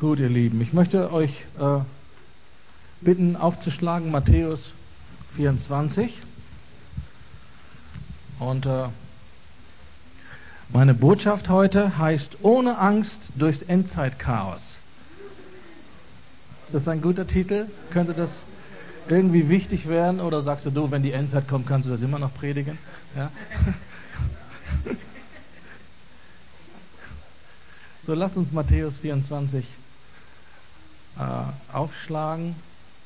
Gut, ihr Lieben, ich möchte euch bitten, aufzuschlagen Matthäus 24. Und meine Botschaft heute heißt: Ohne Angst durchs Endzeitchaos. Ist das ein guter Titel? Könnte das irgendwie wichtig werden? Oder sagst du, wenn die Endzeit kommt, kannst du das immer noch predigen? Ja? So, lasst uns Matthäus 24 aufschlagen.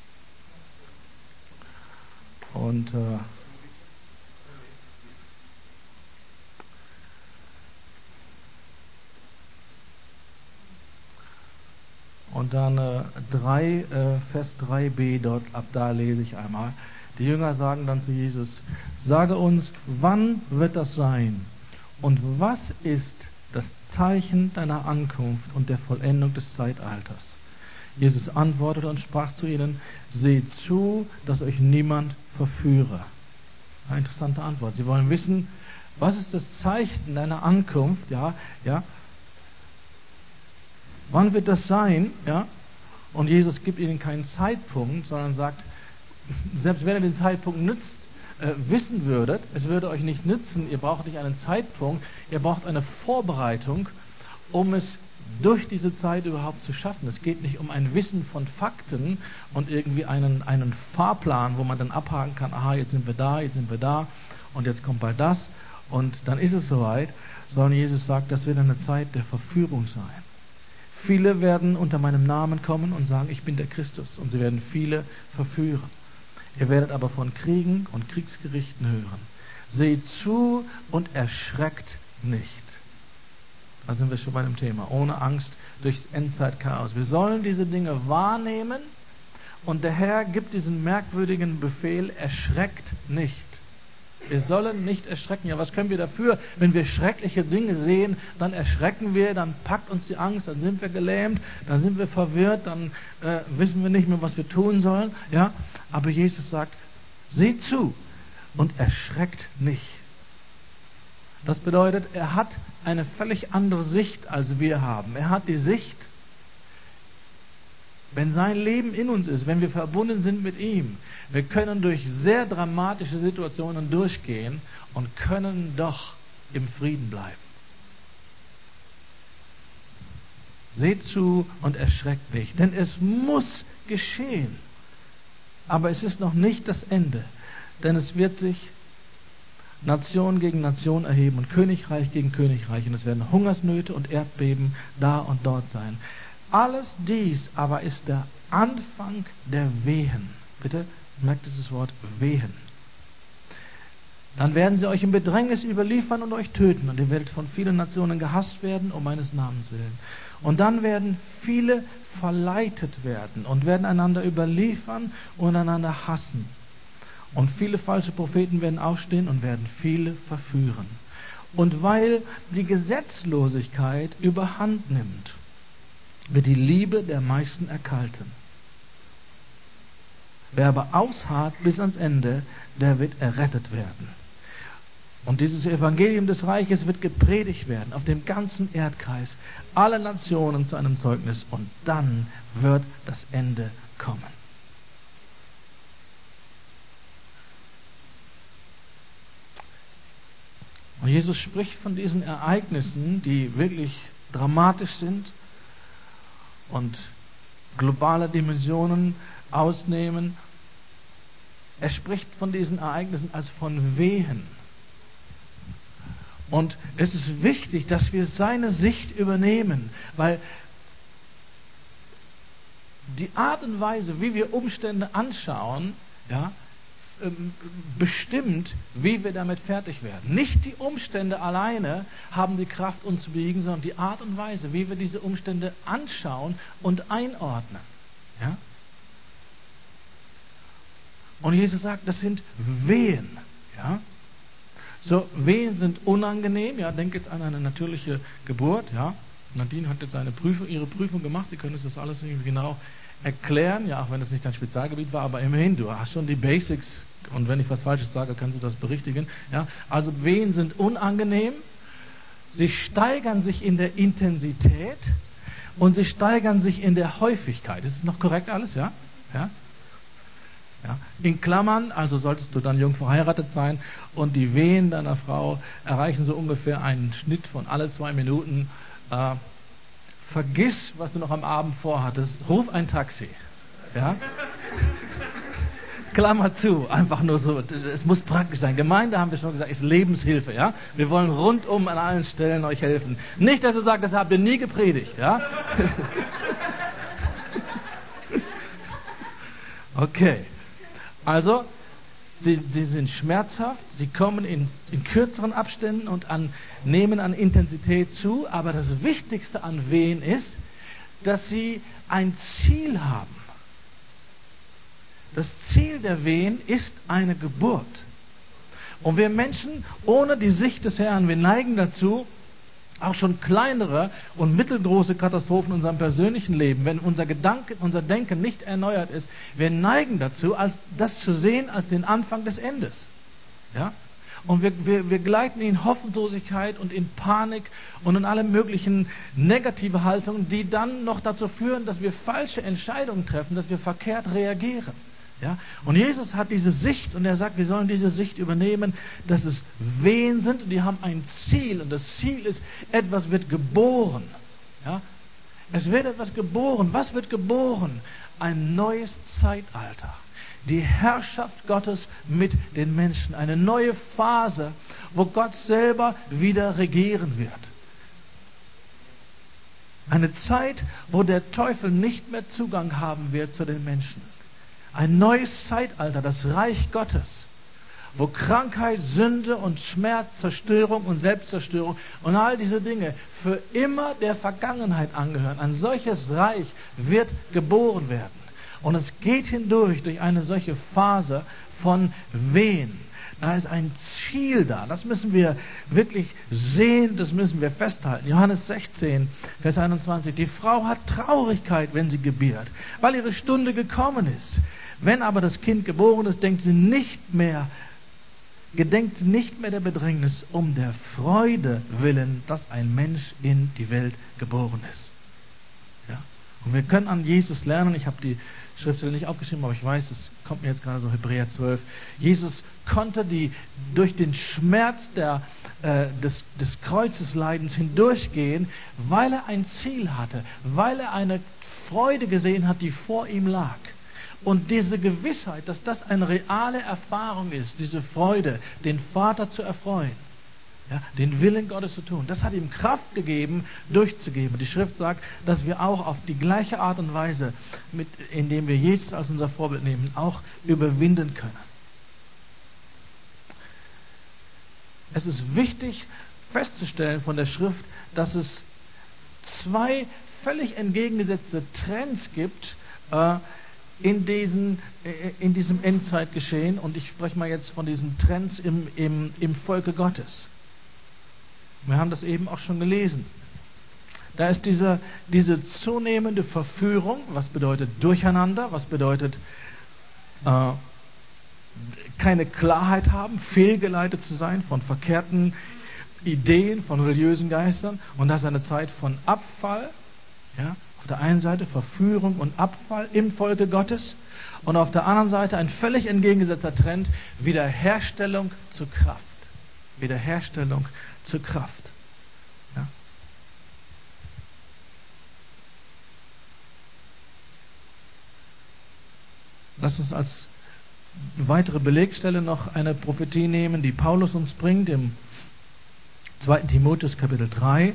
Und dann Vers 3b, dort ab da lese ich einmal. Die Jünger sagen dann zu Jesus: Sage uns, wann wird das sein? Und was ist das Zeichen deiner Ankunft und der Vollendung des Zeitalters? Jesus antwortete und sprach zu ihnen: Seht zu, dass euch niemand verführe. Eine interessante Antwort. Sie wollen wissen, was ist das Zeichen deiner Ankunft? Ja. Wann wird das sein? Ja. Und Jesus gibt ihnen keinen Zeitpunkt, sondern sagt, selbst wenn ihr den Zeitpunkt wissen würdet, es würde euch nicht nützen. Ihr braucht nicht einen Zeitpunkt, ihr braucht eine Vorbereitung, um es durch diese Zeit überhaupt zu schaffen. Es geht nicht um ein Wissen von Fakten und irgendwie einen Fahrplan, wo man dann abhaken kann: Aha, jetzt sind wir da und jetzt kommt bald das und dann ist es soweit. Sondern Jesus sagt, das wird eine Zeit der Verführung sein. Viele werden unter meinem Namen kommen und sagen, ich bin der Christus, und sie werden viele verführen. Ihr werdet aber von Kriegen und Kriegsgerichten hören. Seht zu und erschreckt nicht. Da sind wir schon bei dem Thema. Ohne Angst durchs Endzeitchaos. Wir sollen diese Dinge wahrnehmen, und der Herr gibt diesen merkwürdigen Befehl: erschreckt nicht. Wir sollen nicht erschrecken. Ja, was können wir dafür? Wenn wir schreckliche Dinge sehen, dann erschrecken wir, dann packt uns die Angst, dann sind wir gelähmt, dann sind wir verwirrt, dann wissen wir nicht mehr, was wir tun sollen. Ja? Aber Jesus sagt, seht zu und erschreckt nicht. Das bedeutet, er hat eine völlig andere Sicht, als wir haben. Er hat die Sicht, wenn sein Leben in uns ist, wenn wir verbunden sind mit ihm, wir können durch sehr dramatische Situationen durchgehen und können doch im Frieden bleiben. Seht zu und erschreckt nicht, denn es muss geschehen. Aber es ist noch nicht das Ende, denn es wird sich Nation gegen Nation erheben und Königreich gegen Königreich, und es werden Hungersnöte und Erdbeben da und dort sein. Alles dies aber ist der Anfang der Wehen. Bitte merkt dieses Wort Wehen. Dann werden sie euch in Bedrängnis überliefern und euch töten, und ihr werdet von vielen Nationen gehasst werden um meines Namens willen. Und dann werden viele verleitet werden und werden einander überliefern und einander hassen. Und viele falsche Propheten werden aufstehen und werden viele verführen. Und weil die Gesetzlosigkeit überhand nimmt, wird die Liebe der meisten erkalten. Wer aber ausharrt bis ans Ende, der wird errettet werden. Und dieses Evangelium des Reiches wird gepredigt werden auf dem ganzen Erdkreis, alle Nationen zu einem Zeugnis, und dann wird das Ende kommen. Und Jesus spricht von diesen Ereignissen, die wirklich dramatisch sind und globale Dimensionen ausnehmen. Er spricht von diesen Ereignissen als von Wehen. Und es ist wichtig, dass wir seine Sicht übernehmen, weil die Art und Weise, wie wir Umstände anschauen, ja, bestimmt, wie wir damit fertig werden. Nicht die Umstände alleine haben die Kraft, uns zu besiegen, sondern die Art und Weise, wie wir diese Umstände anschauen und einordnen. Ja? Und Jesus sagt, das sind Wehen. Ja? So, Wehen sind unangenehm. Ja, denk jetzt an eine natürliche Geburt. Ja? Nadine hat jetzt ihre Prüfung gemacht. Sie können uns das alles irgendwie genau erklären. Ja, auch wenn es nicht dein Spezialgebiet war, aber immerhin, du hast schon die Basics. Und wenn ich was Falsches sage, kannst du das berichtigen. Ja? Also Wehen sind unangenehm. Sie steigern sich in der Intensität. und sie steigern sich in der Häufigkeit. Ist es noch korrekt alles, ja? Ja? Ja. In Klammern, also solltest du dann jung verheiratet sein und die Wehen deiner Frau erreichen so ungefähr einen Schnitt von alle 2 Minuten. Vergiss, was du noch am Abend vorhattest. Ruf ein Taxi. Ja? Klammer zu, einfach nur so. Es muss praktisch sein. Gemeinde, haben wir schon gesagt, ist Lebenshilfe. Ja? Wir wollen rundum an allen Stellen euch helfen. Nicht, dass ihr sagt, das habt ihr nie gepredigt. Ja? Okay. Also, sie sind schmerzhaft, sie kommen in kürzeren Abständen und nehmen an Intensität zu, aber das Wichtigste an Wehen ist, dass sie ein Ziel haben. Das Ziel der Wehen ist eine Geburt. Und wir Menschen ohne die Sicht des Herrn, wir neigen dazu, auch schon kleinere und mittelgroße Katastrophen in unserem persönlichen Leben, wenn unser Denken nicht erneuert ist, wir neigen dazu, das zu sehen als den Anfang des Endes. Ja? Und wir gleiten in Hoffnungslosigkeit und in Panik und in alle möglichen negative Haltungen, die dann noch dazu führen, dass wir falsche Entscheidungen treffen, dass wir verkehrt reagieren. Ja? Und Jesus hat diese Sicht und er sagt, wir sollen diese Sicht übernehmen, dass es Wehen sind und die haben ein Ziel und das Ziel ist, etwas wird geboren. Ja? Es wird etwas geboren. Was wird geboren? Ein neues Zeitalter. Die Herrschaft Gottes mit den Menschen. Eine neue Phase, wo Gott selber wieder regieren wird. Eine Zeit, wo der Teufel nicht mehr Zugang haben wird zu den Menschen. Ein neues Zeitalter, das Reich Gottes, wo Krankheit, Sünde und Schmerz, Zerstörung und Selbstzerstörung und all diese Dinge für immer der Vergangenheit angehören. Ein solches Reich wird geboren werden. Und es geht hindurch durch eine solche Phase von Wehen. Da ist ein Ziel da. Das müssen wir wirklich sehen, das müssen wir festhalten. Johannes 16, Vers 21. Die Frau hat Traurigkeit, wenn sie gebiert, weil ihre Stunde gekommen ist. Wenn aber das Kind geboren ist, gedenkt sie nicht mehr der Bedrängnis um der Freude willen, dass ein Mensch in die Welt geboren ist. Ja? Und wir können an Jesus lernen. Ich habe die Schriftstelle nicht aufgeschrieben, aber ich weiß, es kommt mir jetzt gerade so, Hebräer 12. Jesus konnte durch den Schmerz des Kreuzesleidens hindurchgehen, weil er ein Ziel hatte, weil er eine Freude gesehen hat, die vor ihm lag. Und diese Gewissheit, dass das eine reale Erfahrung ist, diese Freude, den Vater zu erfreuen, ja, den Willen Gottes zu tun, das hat ihm Kraft gegeben, durchzugeben. Die Schrift sagt, dass wir auch auf die gleiche Art und Weise, indem wir Jesus als unser Vorbild nehmen, auch überwinden können. Es ist wichtig festzustellen von der Schrift, dass es 2 völlig entgegengesetzte Trends gibt, in diesem Endzeitgeschehen, und ich spreche mal jetzt von diesen Trends im Volke Gottes. Wir haben das eben auch schon gelesen. Da ist diese zunehmende Verführung, was bedeutet Durcheinander, was bedeutet keine Klarheit haben, fehlgeleitet zu sein von verkehrten Ideen, von religiösen Geistern, und das ist eine Zeit von Abfall, ja, auf der einen Seite Verführung und Abfall im Volke Gottes und auf der anderen Seite ein völlig entgegengesetzter Trend, Wiederherstellung zur Kraft. Wiederherstellung zur Kraft. Ja. Lass uns als weitere Belegstelle noch eine Prophetie nehmen, die Paulus uns bringt im 2. Timotheus Kapitel 3.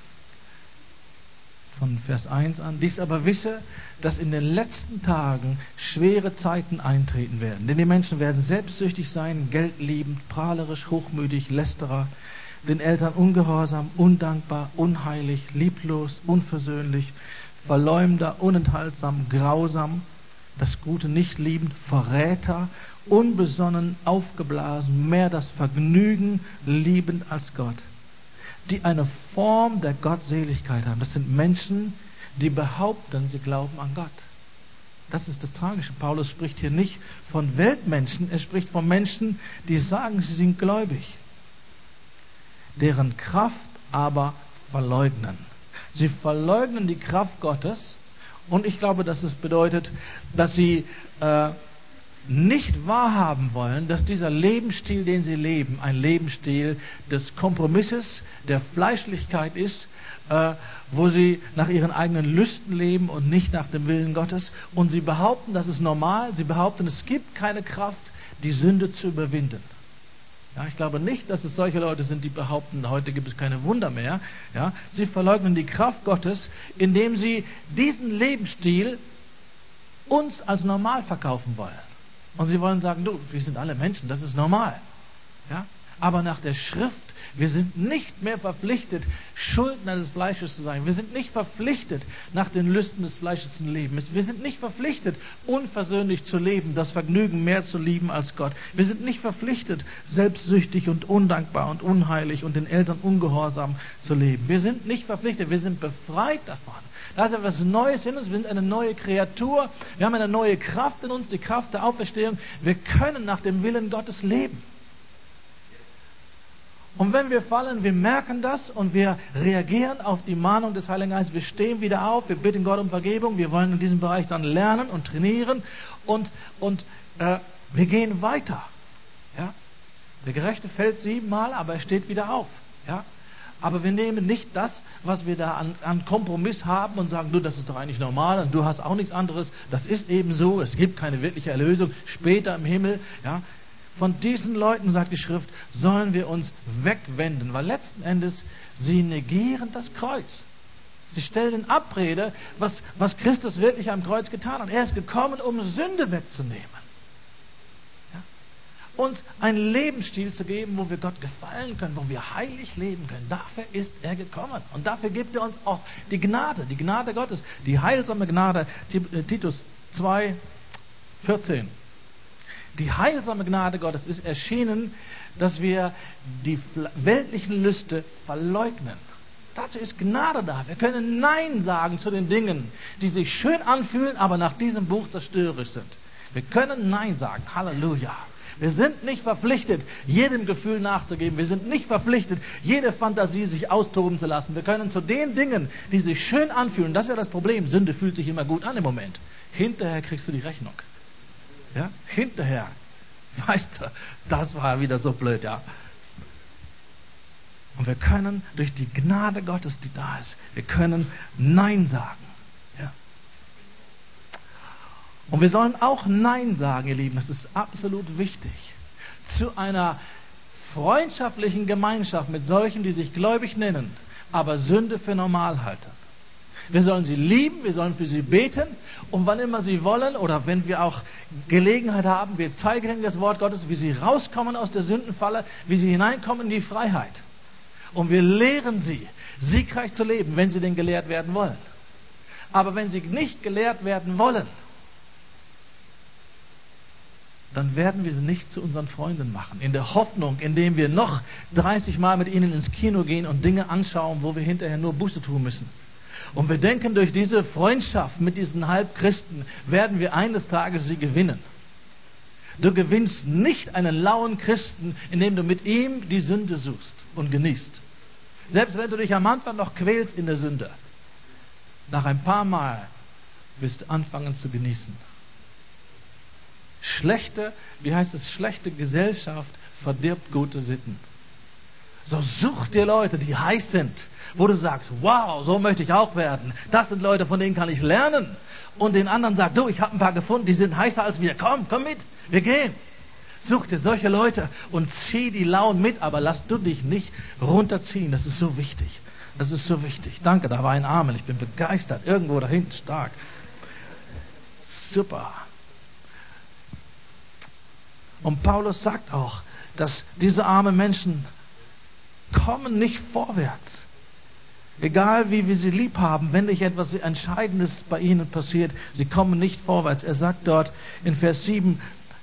Von Vers 1 an. Dies aber wisse, dass in den letzten Tagen schwere Zeiten eintreten werden. Denn die Menschen werden selbstsüchtig sein, geldliebend, prahlerisch, hochmütig, Lästerer, den Eltern ungehorsam, undankbar, unheilig, lieblos, unversöhnlich, Verleumder, unenthaltsam, grausam, das Gute nicht liebend, Verräter, unbesonnen, aufgeblasen, mehr das Vergnügen liebend als Gott, die eine Form der Gottseligkeit haben. Das sind Menschen, die behaupten, sie glauben an Gott. Das ist das Tragische. Paulus spricht hier nicht von Weltmenschen, er spricht von Menschen, die sagen, sie sind gläubig, deren Kraft aber verleugnen. Sie verleugnen die Kraft Gottes. Und ich glaube, dass es bedeutet, dass sie nicht wahrhaben wollen, dass dieser Lebensstil, den sie leben, ein Lebensstil des Kompromisses, der Fleischlichkeit ist, wo sie nach ihren eigenen Lüsten leben und nicht nach dem Willen Gottes. Und sie behaupten, das ist normal. Sie behaupten, es gibt keine Kraft, die Sünde zu überwinden. Ja, ich glaube nicht, dass es solche Leute sind, die behaupten, heute gibt es keine Wunder mehr. Ja, sie verleugnen die Kraft Gottes, indem sie diesen Lebensstil uns als normal verkaufen wollen. Und sie wollen sagen, du, wir sind alle Menschen, das ist normal. Ja? Aber nach der Schrift, wir sind nicht mehr verpflichtet, Schuldner des Fleisches zu sein. Wir sind nicht verpflichtet, nach den Lüsten des Fleisches zu leben. Wir sind nicht verpflichtet, unversöhnlich zu leben, das Vergnügen mehr zu lieben als Gott. Wir sind nicht verpflichtet, selbstsüchtig und undankbar und unheilig und den Eltern ungehorsam zu leben. Wir sind nicht verpflichtet, wir sind befreit davon. Da ist etwas Neues in uns, wir sind eine neue Kreatur, wir haben eine neue Kraft in uns, die Kraft der Auferstehung. Wir können nach dem Willen Gottes leben. Und wenn wir fallen, wir merken das und wir reagieren auf die Mahnung des Heiligen Geistes. Wir stehen wieder auf, wir bitten Gott um Vergebung, wir wollen in diesem Bereich dann lernen und trainieren und wir gehen weiter. Ja? Der Gerechte fällt 7-mal, aber er steht wieder auf. Ja? Aber wir nehmen nicht das, was wir da an Kompromiss haben und sagen, du, das ist doch eigentlich normal und du hast auch nichts anderes. Das ist eben so, es gibt keine wirkliche Erlösung später im Himmel. Ja? Von diesen Leuten, sagt die Schrift, sollen wir uns wegwenden, weil letzten Endes sie negieren das Kreuz. Sie stellen in Abrede, was Christus wirklich am Kreuz getan hat. Er ist gekommen, um Sünde wegzunehmen. Ja? Uns einen Lebensstil zu geben, wo wir Gott gefallen können, wo wir heilig leben können. Dafür ist er gekommen. Und dafür gibt er uns auch die Gnade Gottes, die heilsame Gnade. Titus 2,14. Die heilsame Gnade Gottes ist erschienen, dass wir die weltlichen Lüste verleugnen. Dazu ist Gnade da. Wir können Nein sagen zu den Dingen, die sich schön anfühlen, aber nach diesem Buch zerstörerisch sind. Wir können Nein sagen. Halleluja. Wir sind nicht verpflichtet, jedem Gefühl nachzugeben. Wir sind nicht verpflichtet, jede Fantasie sich austoben zu lassen. Wir können zu den Dingen, die sich schön anfühlen, das ist ja das Problem. Sünde fühlt sich immer gut an im Moment. Hinterher kriegst du die Rechnung. Ja? Hinterher. Weißt du, das war wieder so blöd, ja. Und wir können durch die Gnade Gottes, die da ist, wir können Nein sagen. Ja. Und wir sollen auch Nein sagen, ihr Lieben, das ist absolut wichtig, zu einer freundschaftlichen Gemeinschaft mit solchen, die sich gläubig nennen, aber Sünde für normal halten. Wir sollen sie lieben, wir sollen für sie beten und wann immer sie wollen oder wenn wir auch Gelegenheit haben, wir zeigen ihnen das Wort Gottes, wie sie rauskommen aus der Sündenfalle, wie sie hineinkommen in die Freiheit. Und wir lehren sie, siegreich zu leben, wenn sie denn gelehrt werden wollen. Aber wenn sie nicht gelehrt werden wollen, dann werden wir sie nicht zu unseren Freunden machen. In der Hoffnung, indem wir noch 30 Mal mit ihnen ins Kino gehen und Dinge anschauen, wo wir hinterher nur Buße tun müssen. Und wir denken, durch diese Freundschaft mit diesen Halbchristen werden wir eines Tages sie gewinnen. Du gewinnst nicht einen lauen Christen, indem du mit ihm die Sünde suchst und genießt. Selbst wenn du dich am Anfang noch quälst in der Sünde, nach ein paar Mal wirst du anfangen zu genießen. Schlechte Gesellschaft verdirbt gute Sitten. So such dir Leute, die heiß sind, wo du sagst, wow, so möchte ich auch werden. Das sind Leute, von denen kann ich lernen. Und den anderen sagt, du, ich habe ein paar gefunden, die sind heißer als wir. Komm mit, wir gehen. Such dir solche Leute und zieh die Lauen mit, aber lass du dich nicht runterziehen. Das ist so wichtig. Das ist so wichtig. Danke, da war ein Amen. Ich bin begeistert. Irgendwo da hinten stark. Super. Und Paulus sagt auch, dass diese armen Menschen kommen nicht vorwärts. Egal wie wir sie lieb haben, wenn nicht etwas Entscheidendes bei ihnen passiert, sie kommen nicht vorwärts. Er sagt dort in Vers 7,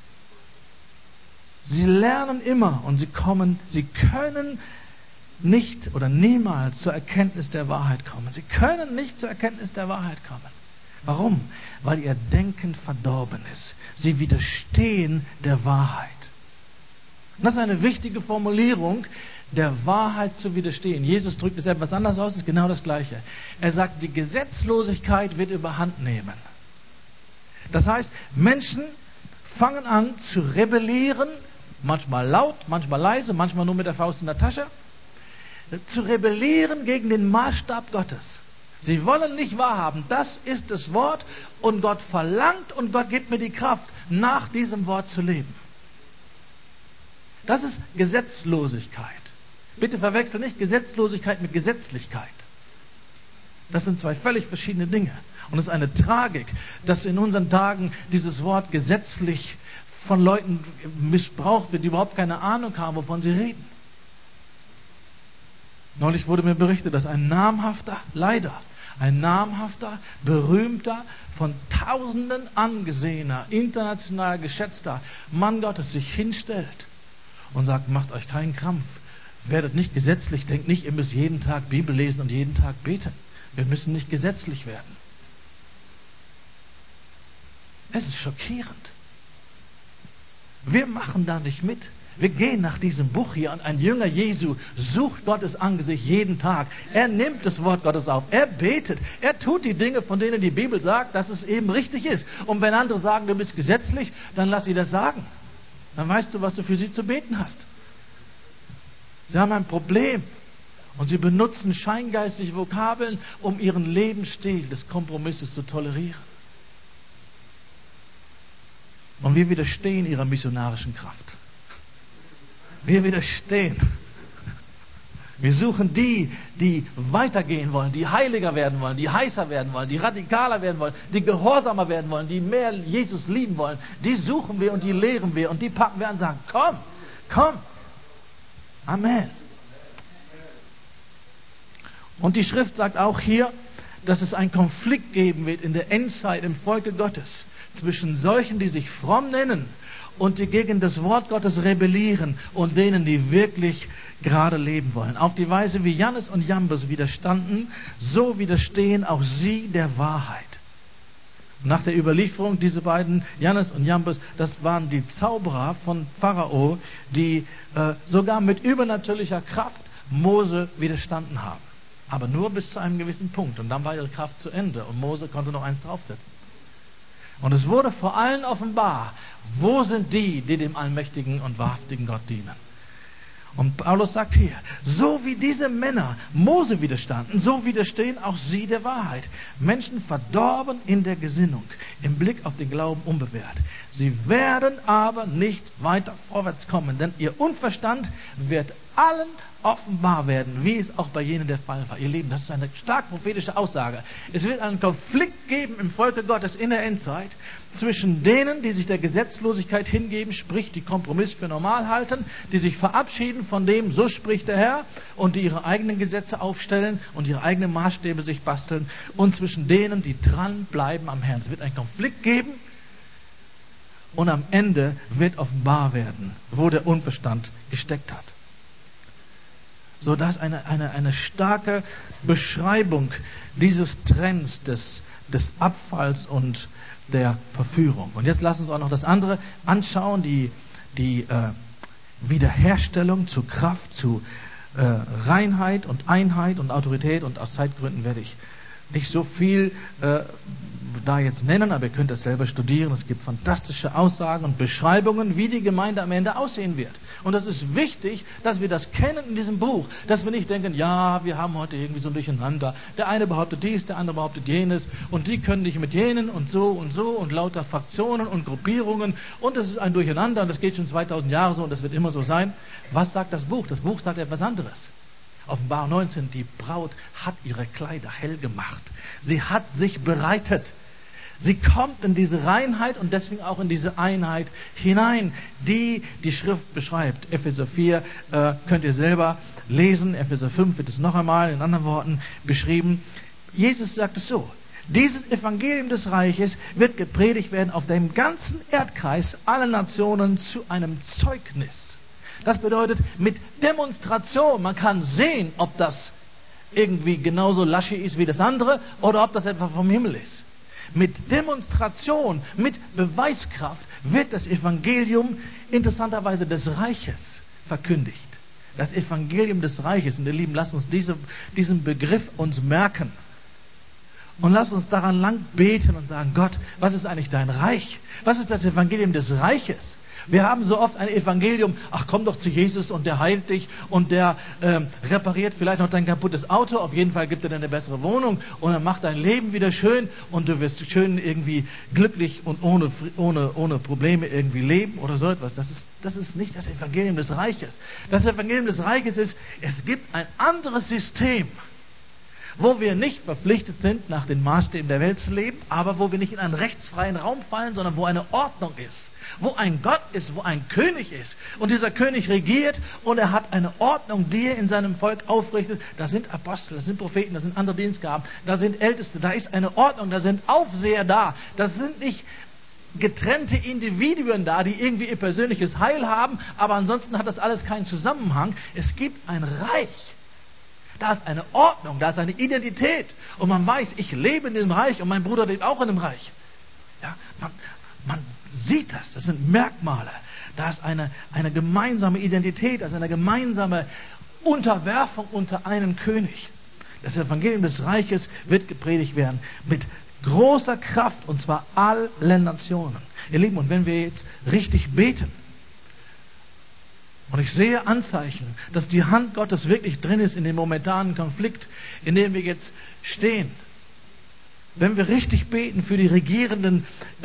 sie lernen immer und sie können nicht oder niemals zur Erkenntnis der Wahrheit kommen. Sie können nicht zur Erkenntnis der Wahrheit kommen. Warum? Weil ihr Denken verdorben ist. Sie widerstehen der Wahrheit. Und das ist eine wichtige Formulierung, der Wahrheit zu widerstehen. Jesus drückt es etwas anders aus, ist genau das Gleiche. Er sagt, die Gesetzlosigkeit wird überhand nehmen. Das heißt, Menschen fangen an zu rebellieren, manchmal laut, manchmal leise, manchmal nur mit der Faust in der Tasche, zu rebellieren gegen den Maßstab Gottes. Sie wollen nicht wahrhaben, das ist das Wort und Gott verlangt und Gott gibt mir die Kraft, nach diesem Wort zu leben. Das ist Gesetzlosigkeit. Bitte verwechsel nicht Gesetzlosigkeit mit Gesetzlichkeit. Das sind zwei völlig verschiedene Dinge. Und es ist eine Tragik, dass in unseren Tagen dieses Wort gesetzlich von Leuten missbraucht wird, die überhaupt keine Ahnung haben, wovon sie reden. Neulich wurde mir berichtet, dass ein namhafter, berühmter, von Tausenden angesehener, international geschätzter Mann Gottes sich hinstellt und sagt, macht euch keinen Krampf, werdet nicht gesetzlich, denkt nicht, ihr müsst jeden Tag Bibel lesen und jeden Tag beten. Wir müssen nicht gesetzlich werden. Es ist schockierend. Wir machen da nicht mit. Wir gehen nach diesem Buch hier und ein Jünger Jesu sucht Gottes Angesicht jeden Tag. Er nimmt das Wort Gottes auf. Er betet. Er tut die Dinge, von denen die Bibel sagt, dass es eben richtig ist. Und wenn andere sagen, du bist gesetzlich, dann lass sie das sagen. Dann weißt du, was du für sie zu beten hast. Sie haben ein Problem. Und sie benutzen scheingeistliche Vokabeln, um ihren Lebensstil des Kompromisses zu tolerieren. Und wir widerstehen ihrer missionarischen Kraft. Wir widerstehen. Wir suchen die, die weitergehen wollen, die heiliger werden wollen, die heißer werden wollen, die radikaler werden wollen, die gehorsamer werden wollen, die mehr Jesus lieben wollen. Die suchen wir und die lehren wir und die packen wir an und sagen, komm, komm. Amen. Und die Schrift sagt auch hier, dass es einen Konflikt geben wird in der Endzeit im Volke Gottes zwischen solchen, die sich fromm nennen und die gegen das Wort Gottes rebellieren und denen, die wirklich gerade leben wollen. Auf die Weise, wie Jannes und Jambres widerstanden, so widerstehen auch sie der Wahrheit. Nach der Überlieferung, diese beiden, Jannes und Jambres, das waren die Zauberer von Pharao, die sogar mit übernatürlicher Kraft Mose widerstanden haben. Aber nur bis zu einem gewissen Punkt. Und dann war ihre Kraft zu Ende. Und Mose konnte noch eins draufsetzen. Und es wurde vor allen offenbar, wo sind die, die dem allmächtigen und wahrhaftigen Gott dienen. Und Paulus sagt hier, so wie diese Männer Mose widerstanden, so widerstehen auch sie der Wahrheit. Menschen verdorben in der Gesinnung, im Blick auf den Glauben unbewährt. Sie werden aber nicht weiter vorwärts kommen, denn ihr Unverstand wird allen offenbar werden, wie es auch bei jenen der Fall war. Ihr Lieben, das ist eine stark prophetische Aussage. Es wird einen Konflikt geben im Volke Gottes in der Endzeit zwischen denen, die sich der Gesetzlosigkeit hingeben, sprich die Kompromiss für normal halten, die sich verabschieden von dem, so spricht der Herr, und die ihre eigenen Gesetze aufstellen und ihre eigenen Maßstäbe sich basteln, und zwischen denen, die dranbleiben am Herrn. Es wird einen Konflikt geben und am Ende wird offenbar werden, wo der Unverstand gesteckt hat. So, das ist eine starke Beschreibung dieses Trends des Abfalls und der Verführung. Und jetzt lass uns auch noch das andere anschauen, die Wiederherstellung zu Kraft, zu Reinheit und Einheit und Autorität. Und aus Zeitgründen werde ich nicht so viel da jetzt nennen, aber ihr könnt das selber studieren. Es gibt fantastische Aussagen und Beschreibungen, wie die Gemeinde am Ende aussehen wird. Und es ist wichtig, dass wir das kennen in diesem Buch, dass wir nicht denken, ja, wir haben heute irgendwie so ein Durcheinander. Der eine behauptet dies, der andere behauptet jenes und die können nicht mit jenen und so und lauter Fraktionen und Gruppierungen und es ist ein Durcheinander und das geht schon 2000 Jahre so und das wird immer so sein. Was sagt das Buch? Das Buch sagt etwas anderes. Offenbarung 19, die Braut hat ihre Kleider hell gemacht. Sie hat sich bereitet. Sie kommt in diese Reinheit und deswegen auch in diese Einheit hinein, die die Schrift beschreibt. Epheser 4 könnt ihr selber lesen. Epheser 5 wird es noch einmal in anderen Worten beschrieben. Jesus sagt es so. Dieses Evangelium des Reiches wird gepredigt werden auf dem ganzen Erdkreis aller Nationen zu einem Zeugnis. Das bedeutet mit Demonstration. Man kann sehen, ob das irgendwie genauso laschi ist wie das andere oder ob das etwa vom Himmel ist. Mit Demonstration, mit Beweiskraft wird das Evangelium interessanterweise des Reiches verkündigt. Das Evangelium des Reiches. Und ihr Lieben, lasst uns diesen Begriff uns merken. Und lasst uns daran lang beten und sagen, Gott, was ist eigentlich dein Reich? Was ist das Evangelium des Reiches? Wir haben so oft ein Evangelium, ach komm doch zu Jesus und der heilt dich und der repariert vielleicht noch dein kaputtes Auto, auf jeden Fall gibt er dir eine bessere Wohnung und er macht dein Leben wieder schön und du wirst schön irgendwie glücklich und ohne Probleme irgendwie leben oder so etwas. Das ist nicht das Evangelium des Reiches. Das Evangelium des Reiches ist, es gibt ein anderes System, wo wir nicht verpflichtet sind, nach den Maßstäben der Welt zu leben, aber wo wir nicht in einen rechtsfreien Raum fallen, sondern wo eine Ordnung ist, wo ein Gott ist, wo ein König ist. Und dieser König regiert und er hat eine Ordnung, die er in seinem Volk aufrichtet. Da sind Apostel, da sind Propheten, da sind andere Dienstgaben, da sind Älteste, da ist eine Ordnung, da sind Aufseher da. Das sind nicht getrennte Individuen da, die irgendwie ihr persönliches Heil haben, aber ansonsten hat das alles keinen Zusammenhang. Es gibt ein Reich. Da ist eine Ordnung, da ist eine Identität. Und man weiß, ich lebe in diesem Reich und mein Bruder lebt auch in dem Reich. Ja, man sieht das, das sind Merkmale. Da ist eine gemeinsame Identität, da ist eine gemeinsame Unterwerfung unter einen König. Das Evangelium des Reiches wird gepredigt werden mit großer Kraft und zwar allen Nationen. Ihr Lieben, und wenn wir jetzt richtig beten, und ich sehe Anzeichen, dass die Hand Gottes wirklich drin ist in dem momentanen Konflikt, in dem wir jetzt stehen. Wenn wir richtig beten für die Regierenden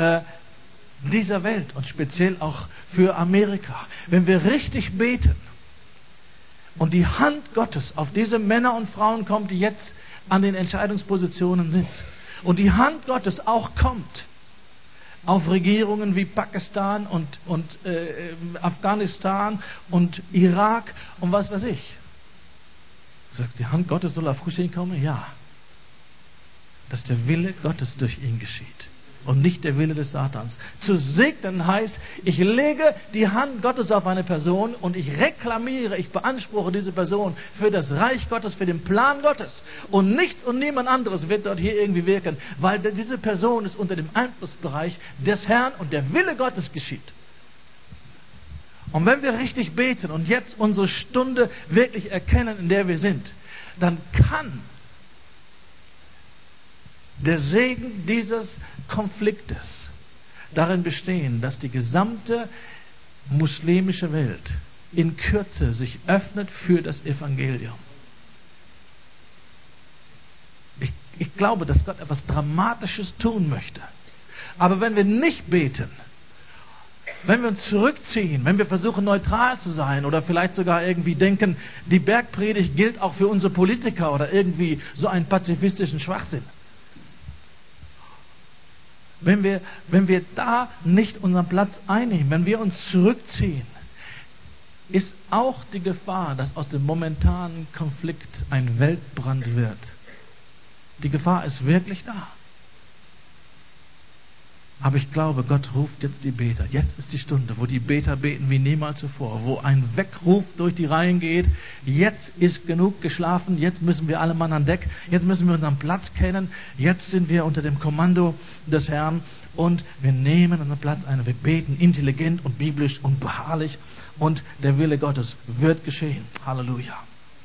dieser Welt und speziell auch für Amerika, wenn wir richtig beten und die Hand Gottes auf diese Männer und Frauen kommt, die jetzt an den Entscheidungspositionen sind, und die Hand Gottes auch kommt auf Regierungen wie Pakistan und Afghanistan und Irak und was weiß ich. Du sagst, die Hand Gottes soll auf Hussein kommen? Ja. Dass der Wille Gottes durch ihn geschieht und nicht der Wille des Satans. Zu segnen heißt, ich lege die Hand Gottes auf eine Person und ich reklamiere, ich beanspruche diese Person für das Reich Gottes, für den Plan Gottes. Und nichts und niemand anderes wird dort hier irgendwie wirken, weil diese Person ist unter dem Einflussbereich des Herrn und der Wille Gottes geschieht. Und wenn wir richtig beten und jetzt unsere Stunde wirklich erkennen, in der wir sind, dann kann der Segen dieses Konfliktes darin bestehen, dass die gesamte muslimische Welt in Kürze sich öffnet für das Evangelium. Ich glaube, dass Gott etwas Dramatisches tun möchte. Aber wenn wir nicht beten, wenn wir uns zurückziehen, wenn wir versuchen neutral zu sein oder vielleicht sogar irgendwie denken, die Bergpredigt gilt auch für unsere Politiker oder irgendwie so einen pazifistischen Schwachsinn, wenn wir da nicht unseren Platz einnehmen, wenn wir uns zurückziehen, ist auch die Gefahr, dass aus dem momentanen Konflikt ein Weltbrand wird. Die Gefahr ist wirklich da. Aber ich glaube, Gott ruft jetzt die Beter. Jetzt ist die Stunde, wo die Beter beten wie niemals zuvor, wo ein Weckruf durch die Reihen geht. Jetzt ist genug geschlafen, jetzt müssen wir alle Mann an Deck, jetzt müssen wir unseren Platz kennen, jetzt sind wir unter dem Kommando des Herrn und wir nehmen unseren Platz ein. Wir beten intelligent und biblisch und beharrlich und der Wille Gottes wird geschehen. Halleluja.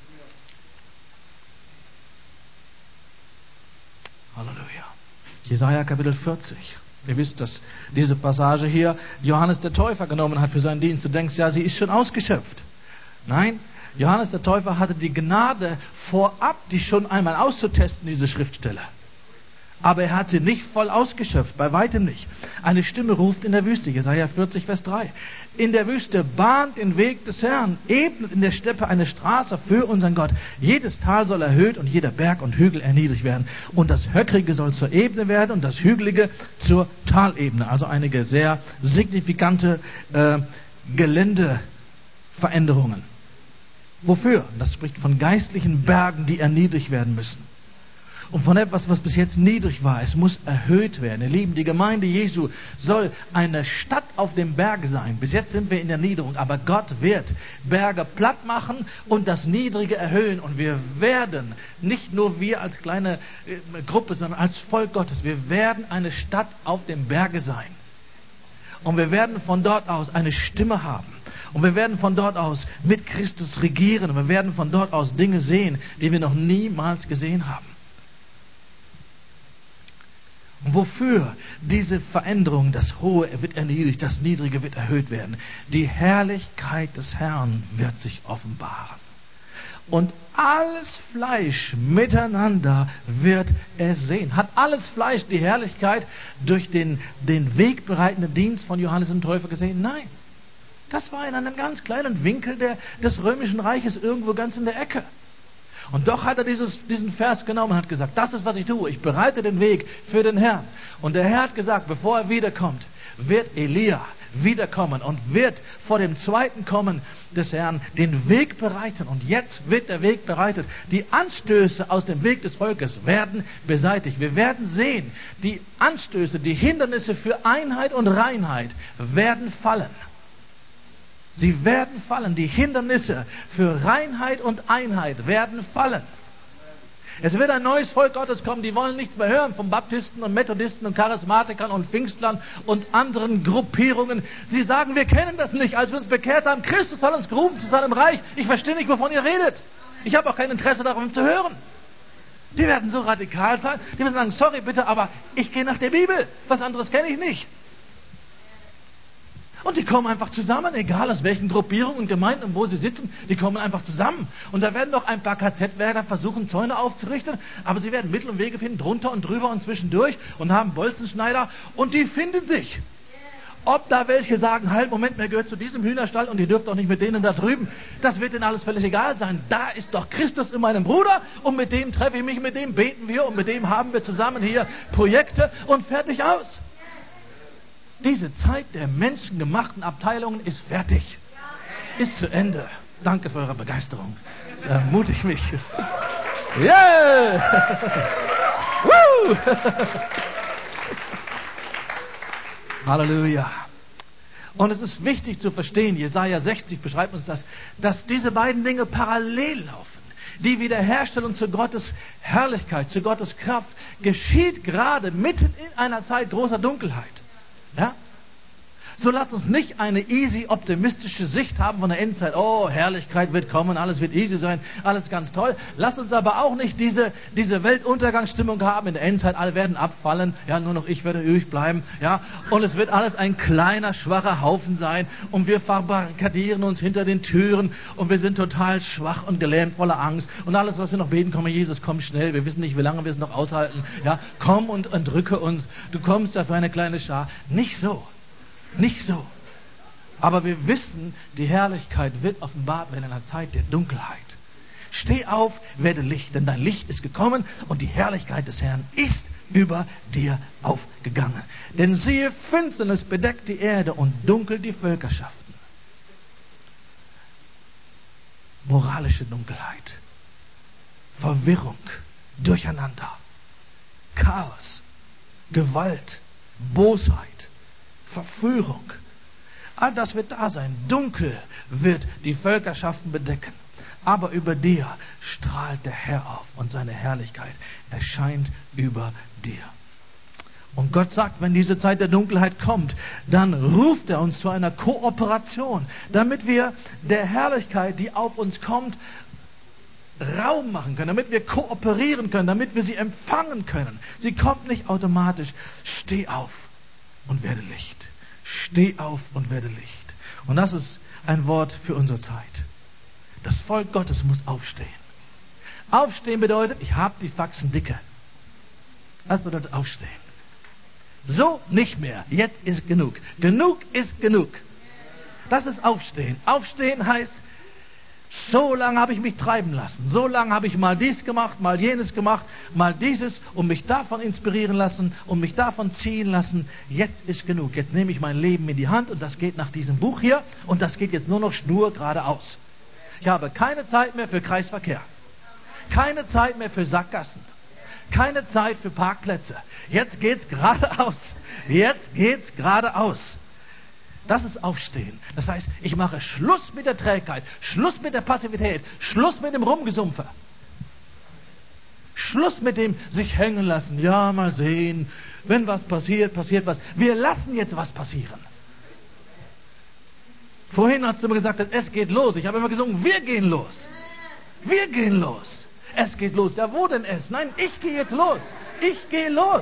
Halleluja. Jesaja Kapitel 40. Ihr wisst, dass diese Passage hier Johannes der Täufer genommen hat für seinen Dienst. Du denkst, ja, sie ist schon ausgeschöpft. Nein, Johannes der Täufer hatte die Gnade vorab, die schon einmal auszutesten, diese Schriftstelle. Aber er hat sie nicht voll ausgeschöpft, bei weitem nicht. Eine Stimme ruft in der Wüste, Jesaja 40, Vers 3. In der Wüste bahnt den Weg des Herrn, ebnet in der Steppe eine Straße für unseren Gott. Jedes Tal soll erhöht und jeder Berg und Hügel erniedrigt werden. Und das Höckrige soll zur Ebene werden und das Hügelige zur Talebene. Also einige sehr signifikante Geländeveränderungen. Wofür? Das spricht von geistlichen Bergen, die erniedrigt werden müssen. Und von etwas, was bis jetzt niedrig war, es muss erhöht werden. Ihr Lieben, die Gemeinde Jesu soll eine Stadt auf dem Berg sein. Bis jetzt sind wir in der Niederung, aber Gott wird Berge platt machen und das Niedrige erhöhen. Und wir werden, nicht nur wir als kleine Gruppe, sondern als Volk Gottes, wir werden eine Stadt auf dem Berge sein. Und wir werden von dort aus eine Stimme haben. Und wir werden von dort aus mit Christus regieren. Und wir werden von dort aus Dinge sehen, die wir noch niemals gesehen haben. Und wofür diese Veränderung? Das Hohe wird erniedrigt, das Niedrige wird erhöht werden. Die Herrlichkeit des Herrn wird sich offenbaren. Und alles Fleisch miteinander wird es sehen. Hat alles Fleisch die Herrlichkeit durch den wegbereitenden Dienst von Johannes dem Täufer gesehen? Nein. Das war in einem ganz kleinen Winkel des Römischen Reiches, irgendwo ganz in der Ecke. Und doch hat er diesen Vers genommen und hat gesagt, das ist, was ich tue. Ich bereite den Weg für den Herrn. Und der Herr hat gesagt, bevor er wiederkommt, wird Elia wiederkommen und wird vor dem zweiten Kommen des Herrn den Weg bereiten. Und jetzt wird der Weg bereitet. Die Anstöße aus dem Weg des Volkes werden beseitigt. Wir werden sehen, die Anstöße, die Hindernisse für Einheit und Reinheit werden fallen. Sie werden fallen. Die Hindernisse für Reinheit und Einheit werden fallen. Es wird ein neues Volk Gottes kommen, die wollen nichts mehr hören von Baptisten und Methodisten und Charismatikern und Pfingstlern und anderen Gruppierungen. Sie sagen, wir kennen das nicht, als wir uns bekehrt haben. Christus hat uns gerufen zu seinem Reich. Ich verstehe nicht, wovon ihr redet. Ich habe auch kein Interesse daran zu hören. Die werden so radikal sein. Die werden sagen, sorry bitte, aber ich gehe nach der Bibel. Was anderes kenne ich nicht. Und die kommen einfach zusammen, egal aus welchen Gruppierungen und Gemeinden und wo sie sitzen, die kommen einfach zusammen. Und da werden doch ein paar KZ-Wärter versuchen, Zäune aufzurichten, aber sie werden Mittel und Wege finden, drunter und drüber und zwischendurch und haben Bolzenschneider und die finden sich. Ob da welche sagen, halt, Moment, mir gehört zu diesem Hühnerstall und ihr dürft auch nicht mit denen da drüben, das wird ihnen alles völlig egal sein. Da ist doch Christus in meinem Bruder und mit dem treffe ich mich, mit dem beten wir und mit dem haben wir zusammen hier Projekte und fertig aus. Diese Zeit der menschengemachten Abteilungen ist fertig. Ist zu Ende. Danke für eure Begeisterung. Das ermutigt mich. Yeah! Woo! Halleluja. Und es ist wichtig zu verstehen, Jesaja 60 beschreibt uns das, dass diese beiden Dinge parallel laufen. Die Wiederherstellung zu Gottes Herrlichkeit, zu Gottes Kraft, geschieht gerade mitten in einer Zeit großer Dunkelheit. Ja? So lasst uns nicht eine easy optimistische Sicht haben von der Endzeit. Oh, Herrlichkeit wird kommen, alles wird easy sein, alles ganz toll. Lasst uns aber auch nicht diese Weltuntergangsstimmung haben in der Endzeit. Alle werden abfallen, ja, nur noch ich werde übrig bleiben, ja. Und es wird alles ein kleiner, schwacher Haufen sein und wir verbarrikadieren uns hinter den Türen und wir sind total schwach und gelähmt, voller Angst und alles, was wir noch beten, komm Jesus, komm schnell, wir wissen nicht, wie lange wir es noch aushalten, ja. Komm und entrücke uns, du kommst da für eine kleine Schar. Nicht so. Nicht so. Aber wir wissen, die Herrlichkeit wird offenbart werden in einer Zeit der Dunkelheit. Steh auf, werde Licht, denn dein Licht ist gekommen und die Herrlichkeit des Herrn ist über dir aufgegangen. Denn siehe, Finsternis bedeckt die Erde und dunkel die Völkerschaften. Moralische Dunkelheit, Verwirrung, Durcheinander, Chaos, Gewalt, Bosheit, Verführung. All das wird da sein. Dunkel wird die Völkerschaften bedecken. Aber über dir strahlt der Herr auf und seine Herrlichkeit erscheint über dir. Und Gott sagt, wenn diese Zeit der Dunkelheit kommt, dann ruft er uns zu einer Kooperation, damit wir der Herrlichkeit, die auf uns kommt, Raum machen können, damit wir kooperieren können, damit wir sie empfangen können. Sie kommt nicht automatisch. Steh auf und werde Licht. Steh auf und werde Licht. Und das ist ein Wort für unsere Zeit. Das Volk Gottes muss aufstehen. Aufstehen bedeutet, ich habe die Faxen dicke. Das bedeutet aufstehen. So nicht mehr. Jetzt ist genug. Genug ist genug. Das ist Aufstehen. Aufstehen heißt, so lange habe ich mich treiben lassen. So lange habe ich mal dies gemacht, mal jenes gemacht, mal dieses und mich davon inspirieren lassen und mich davon ziehen lassen. Jetzt ist genug. Jetzt nehme ich mein Leben in die Hand und das geht nach diesem Buch hier und das geht jetzt nur noch stur geradeaus. Ich habe keine Zeit mehr für Kreisverkehr. Keine Zeit mehr für Sackgassen. Keine Zeit für Parkplätze. Jetzt geht's geradeaus. Jetzt geht's geradeaus. Das ist Aufstehen. Das heißt, ich mache Schluss mit der Trägheit, Schluss mit der Passivität, Schluss mit dem Rumgesumpfe. Schluss mit dem sich hängen lassen. Ja, mal sehen. Wenn was passiert, passiert was. Wir lassen jetzt was passieren. Vorhin, als du mir gesagt hast, es geht los. Ich habe immer gesungen, wir gehen los. Wir gehen los. Es geht los. Ja, wo denn es? Nein, ich gehe jetzt los. Ich gehe los.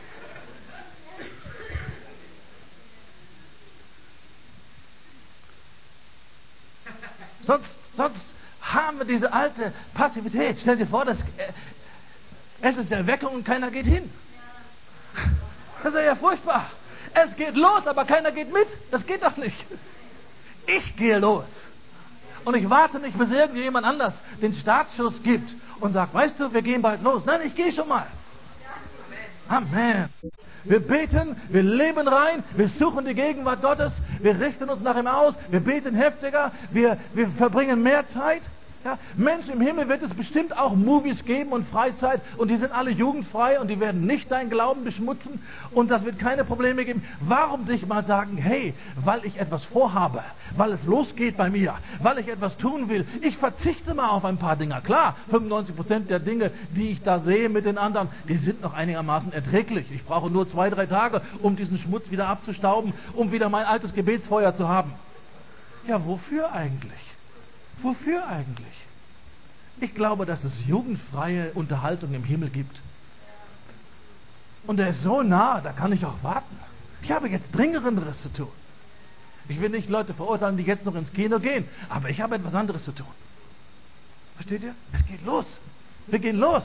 Sonst haben wir diese alte Passivität. Stell dir vor, es ist Erweckung und keiner geht hin. Das ist ja furchtbar. Es geht los, aber keiner geht mit. Das geht doch nicht. Ich gehe los. Und ich warte nicht, bis irgendjemand anders den Startschuss gibt und sagt, weißt du, wir gehen bald los. Nein, ich gehe schon mal. Amen. Wir beten, wir leben rein, wir suchen die Gegenwart Gottes, wir richten uns nach ihm aus, wir beten heftiger, wir verbringen mehr Zeit. Ja, Mensch, im Himmel wird es bestimmt auch Movies geben und Freizeit und die sind alle jugendfrei und die werden nicht deinen Glauben beschmutzen und das wird keine Probleme geben. Warum dich mal sagen, hey, weil ich etwas vorhabe, weil es losgeht bei mir, weil ich etwas tun will, ich verzichte mal auf ein paar Dinge. Klar, 95% der Dinge, die ich da sehe mit den anderen, die sind noch einigermaßen erträglich. Ich brauche nur 2-3 Tage, um diesen Schmutz wieder abzustauben, um wieder mein altes Gebetsfeuer zu haben. Ja, wofür eigentlich? Wofür eigentlich? Ich glaube, dass es jugendfreie Unterhaltung im Himmel gibt. Und er ist so nah, da kann ich auch warten. Ich habe jetzt Dringenderes zu tun. Ich will nicht Leute verurteilen, die jetzt noch ins Kino gehen, aber ich habe etwas anderes zu tun. Versteht ihr? Es geht los. Wir gehen los.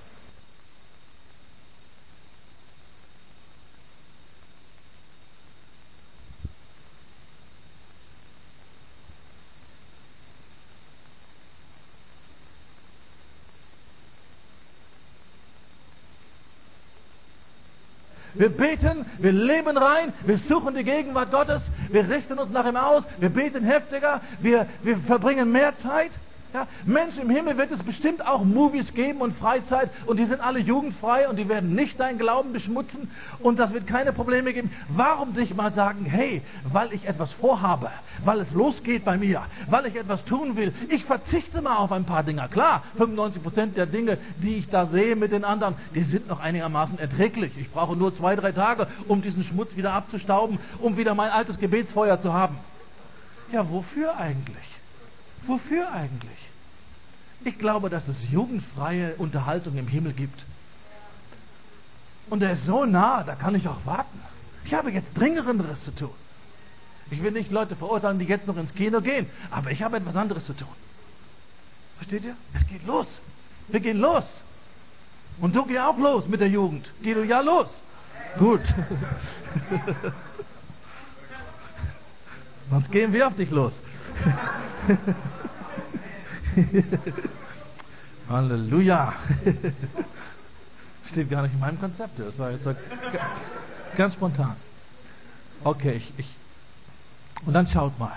Wir beten, wir leben rein, wir suchen die Gegenwart Gottes, wir richten uns nach ihm aus, wir beten heftiger, wir verbringen mehr Zeit. Ja, Mensch, im Himmel wird es bestimmt auch Movies geben und Freizeit und die sind alle jugendfrei und die werden nicht deinen Glauben beschmutzen und das wird keine Probleme geben. Warum dich mal sagen, hey, weil ich etwas vorhabe, weil es losgeht bei mir, weil ich etwas tun will, ich verzichte mal auf ein paar Dinge. Klar, 95% der Dinge, die ich da sehe mit den anderen, die sind noch einigermaßen erträglich. Ich brauche nur 2-3 Tage, um diesen Schmutz wieder abzustauben, um wieder mein altes Gebetsfeuer zu haben. Ja, wofür eigentlich? Wofür eigentlich? Ich glaube, dass es jugendfreie Unterhaltung im Himmel gibt. Und er ist so nah, da kann ich auch warten. Ich habe jetzt Dringenderes zu tun. Ich will nicht Leute verurteilen, die jetzt noch ins Kino gehen, aber ich habe etwas anderes zu tun. Versteht ihr? Es geht los. Wir gehen los. Und du geh auch los mit der Jugend. Geh du ja los. Gut. Sonst gehen wir auf dich los. Halleluja. Steht gar nicht in meinem Konzept. Das war jetzt so ganz spontan. Okay, und dann schaut mal.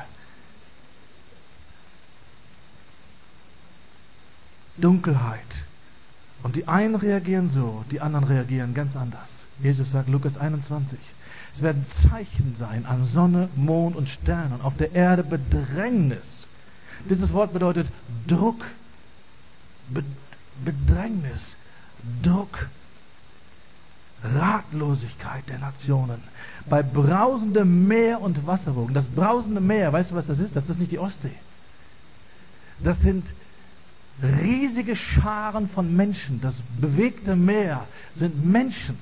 Dunkelheit. Und die einen reagieren so, die anderen reagieren ganz anders. Jesus sagt, Lukas 21, es werden Zeichen sein an Sonne, Mond und Sternen, auf der Erde Bedrängnis. Dieses Wort bedeutet Druck, Bedrängnis, Druck, Ratlosigkeit der Nationen. Bei brausendem Meer und Wasserwogen. Das brausende Meer, weißt du, was das ist? Das ist nicht die Ostsee. Das sind riesige Scharen von Menschen. Das bewegte Meer sind Menschen.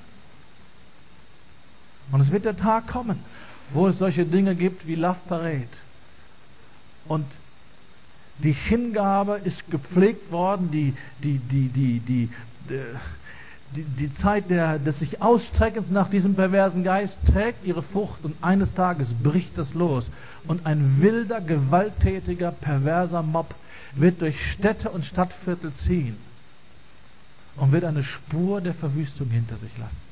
Und es wird der Tag kommen, wo es solche Dinge gibt wie Love Parade. Und die Hingabe ist gepflegt worden, die Zeit des sich Ausstreckens nach diesem perversen Geist trägt ihre Frucht und eines Tages bricht das los. Und ein wilder, gewalttätiger, perverser Mob wird durch Städte und Stadtviertel ziehen und wird eine Spur der Verwüstung hinter sich lassen.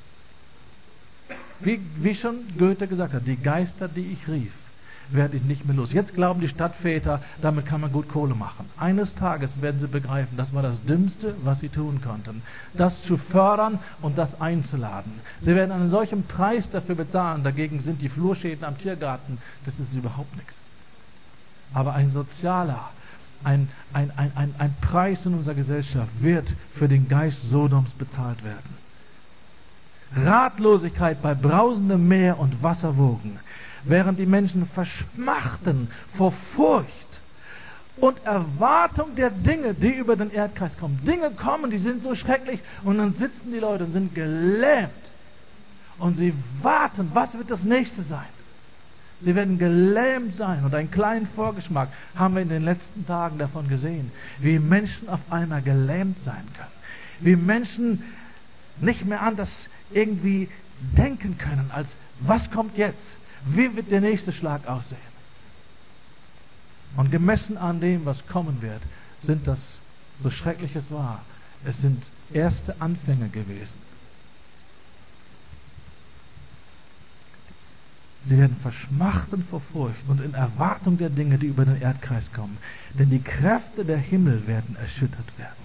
Wie schon Goethe gesagt hat, die Geister, die ich rief, werde ich nicht mehr los. Jetzt glauben die Stadtväter, damit kann man gut Kohle machen. Eines Tages werden sie begreifen, das war das Dümmste, was sie tun konnten. Das zu fördern und das einzuladen. Sie werden einen solchen Preis dafür bezahlen. Dagegen sind die Flurschäden am Tiergarten, das ist überhaupt nichts. Aber ein sozialer, ein Preis in unserer Gesellschaft wird für den Geist Sodoms bezahlt werden. Ratlosigkeit bei brausendem Meer und Wasserwogen. während die Menschen verschmachten vor Furcht und Erwartung der Dinge, die über den Erdkreis kommen. Dinge kommen, die sind so schrecklich, und dann sitzen die Leute und sind gelähmt. Und sie warten, was wird das nächste sein? Sie werden gelähmt sein. Und einen kleinen Vorgeschmack haben wir in den letzten Tagen davon gesehen, wie Menschen auf einmal gelähmt sein können. Wie Menschen nicht mehr anders irgendwie denken können, als was kommt jetzt? Wie wird der nächste Schlag aussehen? Und gemessen an dem, was kommen wird, sind das, so schrecklich es war, es sind erste Anfänge gewesen. Sie werden verschmachten vor Furcht und in Erwartung der Dinge, die über den Erdkreis kommen. Denn die Kräfte der Himmel werden erschüttert werden.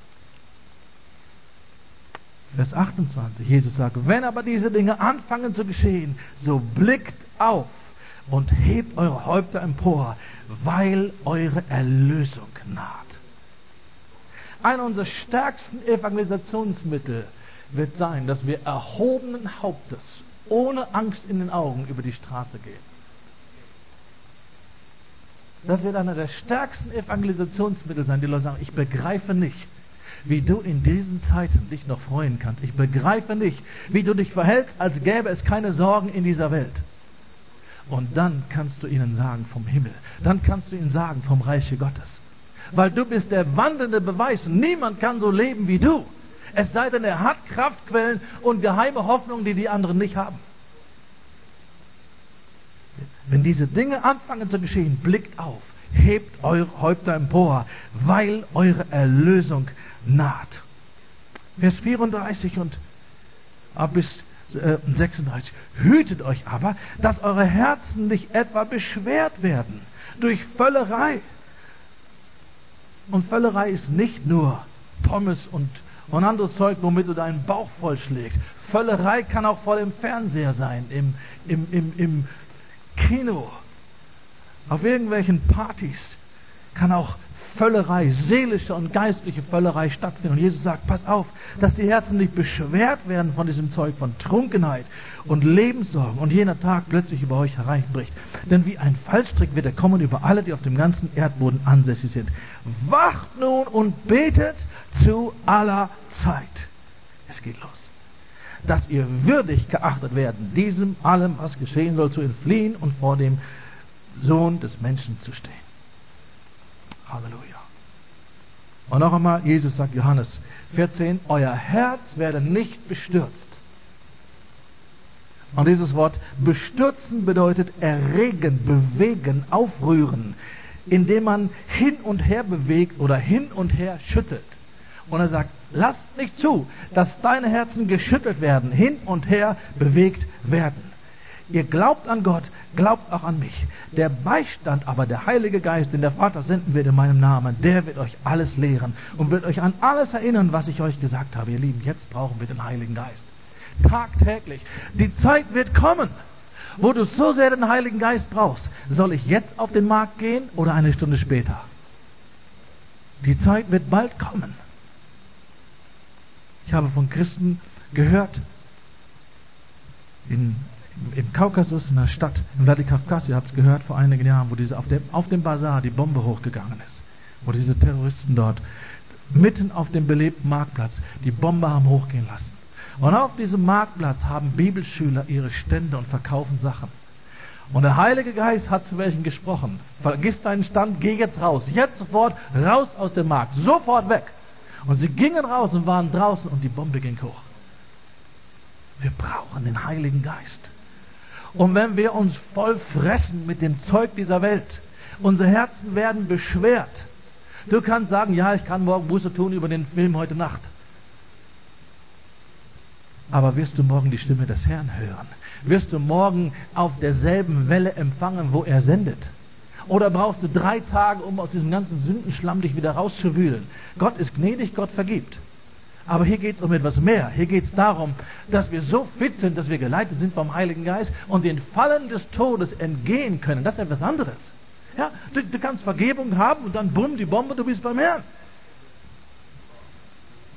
Vers 28, Jesus sagt, wenn aber diese Dinge anfangen zu geschehen, so blickt auf und hebt eure Häupter empor, weil eure Erlösung naht. Einer unserer stärksten Evangelisationsmittel wird sein, dass wir erhobenen Hauptes, ohne Angst in den Augen, über die Straße gehen. Das wird einer der stärksten Evangelisationsmittel sein. Die Leute sagen, ich begreife nicht, wie du in diesen Zeiten dich noch freuen kannst. Ich begreife nicht, wie du dich verhältst, als gäbe es keine Sorgen in dieser Welt. Und dann kannst du ihnen sagen vom Himmel. Dann kannst du ihnen sagen vom Reiche Gottes. Weil du bist der wandelnde Beweis. Niemand kann so leben wie du. Es sei denn, er hat Kraftquellen und geheime Hoffnungen, die die anderen nicht haben. Wenn diese Dinge anfangen zu geschehen, blickt auf, hebt eure Häupter empor, weil eure Erlösung naht. Vers 34 und bis 36. Hütet euch aber, dass eure Herzen nicht etwa beschwert werden durch Völlerei. Und Völlerei ist nicht nur Pommes und anderes Zeug, womit du deinen Bauch vollschlägst. Völlerei kann auch vor dem Fernseher sein, im Kino, auf irgendwelchen Partys kann auch Völlerei, seelische und geistliche Völlerei stattfinden. Und Jesus sagt, pass auf, dass die Herzen nicht beschwert werden von diesem Zeug, von Trunkenheit und Lebenssorgen und jener Tag plötzlich über euch hereinbricht. Denn wie ein Fallstrick wird er kommen über alle, die auf dem ganzen Erdboden ansässig sind. Wacht nun und betet zu aller Zeit. Es geht los. Dass ihr würdig geachtet werden, diesem allem, was geschehen soll, zu entfliehen und vor dem Sohn des Menschen zu stehen. Halleluja. Und noch einmal, Jesus sagt, Johannes 14, euer Herz werde nicht bestürzt. Und dieses Wort bestürzen bedeutet erregen, bewegen, aufrühren, indem man hin und her bewegt oder hin und her schüttelt. Und er sagt, lasst nicht zu, dass deine Herzen geschüttelt werden, hin und her bewegt werden. Ihr glaubt an Gott, glaubt auch an mich. Der Beistand aber, der Heilige Geist, den der Vater senden wird in meinem Namen, der wird euch alles lehren und wird euch an alles erinnern, was ich euch gesagt habe. Ihr Lieben, jetzt brauchen wir den Heiligen Geist. Tagtäglich. Die Zeit wird kommen, wo du so sehr den Heiligen Geist brauchst. Soll ich jetzt auf den Markt gehen oder eine Stunde später? Die Zeit wird bald kommen. Ich habe von Christen gehört, im Kaukasus, in einer Stadt, in Vladikavkaz, ihr habt es gehört vor einigen Jahren, wo auf dem Bazar die Bombe hochgegangen ist. Wo diese Terroristen dort mitten auf dem belebten Marktplatz die Bombe haben hochgehen lassen. Und auf diesem Marktplatz haben Bibelschüler ihre Stände und verkaufen Sachen. Und der Heilige Geist hat zu welchen gesprochen. Vergiss deinen Stand, geh jetzt raus. Jetzt sofort raus aus dem Markt. Sofort weg. Und sie gingen raus und waren draußen und die Bombe ging hoch. Wir brauchen den Heiligen Geist. Und wenn wir uns voll fressen mit dem Zeug dieser Welt, unsere Herzen werden beschwert. Du kannst sagen, ja, ich kann morgen Buße tun über den Film heute Nacht. Aber wirst du morgen die Stimme des Herrn hören? Wirst du morgen auf derselben Welle empfangen, wo er sendet? Oder brauchst du 3 Tage, um aus diesem ganzen Sündenschlamm dich wieder rauszuwühlen? Gott ist gnädig, Gott vergibt. Aber hier geht es um etwas mehr. Hier geht es darum, dass wir so fit sind, dass wir geleitet sind vom Heiligen Geist und den Fallen des Todes entgehen können. Das ist etwas anderes. Ja, du kannst Vergebung haben und dann bumm, die Bombe, du bist beim Herrn.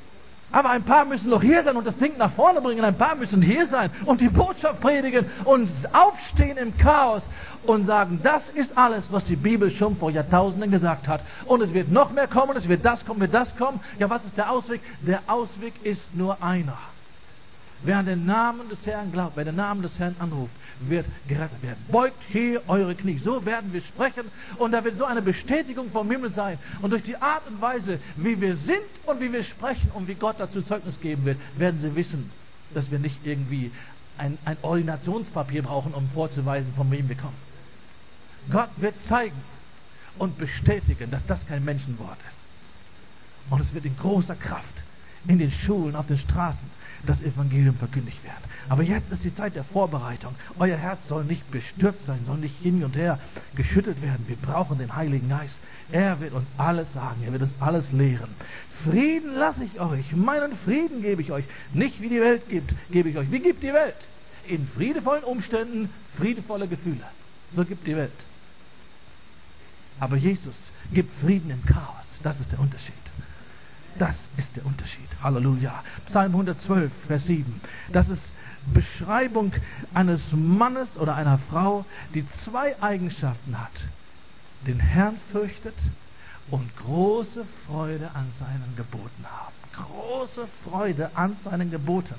Aber ein paar müssen noch hier sein und das Ding nach vorne bringen. Ein paar müssen hier sein und die Botschaft predigen und aufstehen im Chaos und sagen, das ist alles, was die Bibel schon vor Jahrtausenden gesagt hat. Und es wird noch mehr kommen, es wird das kommen, wird das kommen. Ja, was ist der Ausweg? Der Ausweg ist nur einer. Wer an den Namen des Herrn glaubt, wer den Namen des Herrn anruft, wird gerettet werden. Beugt hier eure Knie. So werden wir sprechen und da wird so eine Bestätigung vom Himmel sein. Und durch die Art und Weise, wie wir sind und wie wir sprechen und wie Gott dazu Zeugnis geben wird, werden sie wissen, dass wir nicht irgendwie ein Ordinationspapier brauchen, um vorzuweisen, von wem wir kommen. Gott wird zeigen und bestätigen, dass das kein Menschenwort ist. Und es wird in großer Kraft in den Schulen, auf den Straßen das Evangelium verkündigt werden. Aber jetzt ist die Zeit der Vorbereitung. Euer Herz soll nicht bestürzt sein, soll nicht hin und her geschüttelt werden. Wir brauchen den Heiligen Geist. Er wird uns alles sagen, er wird uns alles lehren. Frieden lasse ich euch, meinen Frieden gebe ich euch. Nicht wie die Welt gibt, gebe ich euch. Wie gibt die Welt? In friedevollen Umständen, friedevolle Gefühle. So gibt die Welt. Aber Jesus gibt Frieden im Chaos. Das ist der Unterschied. Das ist der Unterschied. Halleluja. Psalm 112, Vers 7. Das ist Beschreibung eines Mannes oder einer Frau, die zwei Eigenschaften hat. Den Herrn fürchtet und große Freude an seinen Geboten haben. Große Freude an seinen Geboten.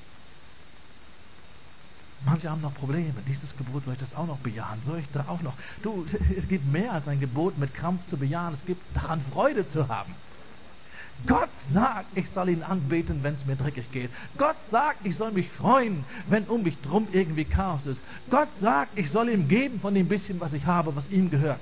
Manche haben noch Probleme. Dieses Gebot, soll ich das auch noch bejahen? Soll ich da auch noch? Du, es gibt mehr als ein Gebot mit Krampf zu bejahen. Es gibt daran Freude zu haben. Gott sagt, ich soll ihn anbeten, wenn es mir dreckig geht. Gott sagt, ich soll mich freuen, wenn um mich drum irgendwie Chaos ist. Gott sagt, ich soll ihm geben von dem bisschen, was ich habe, was ihm gehört.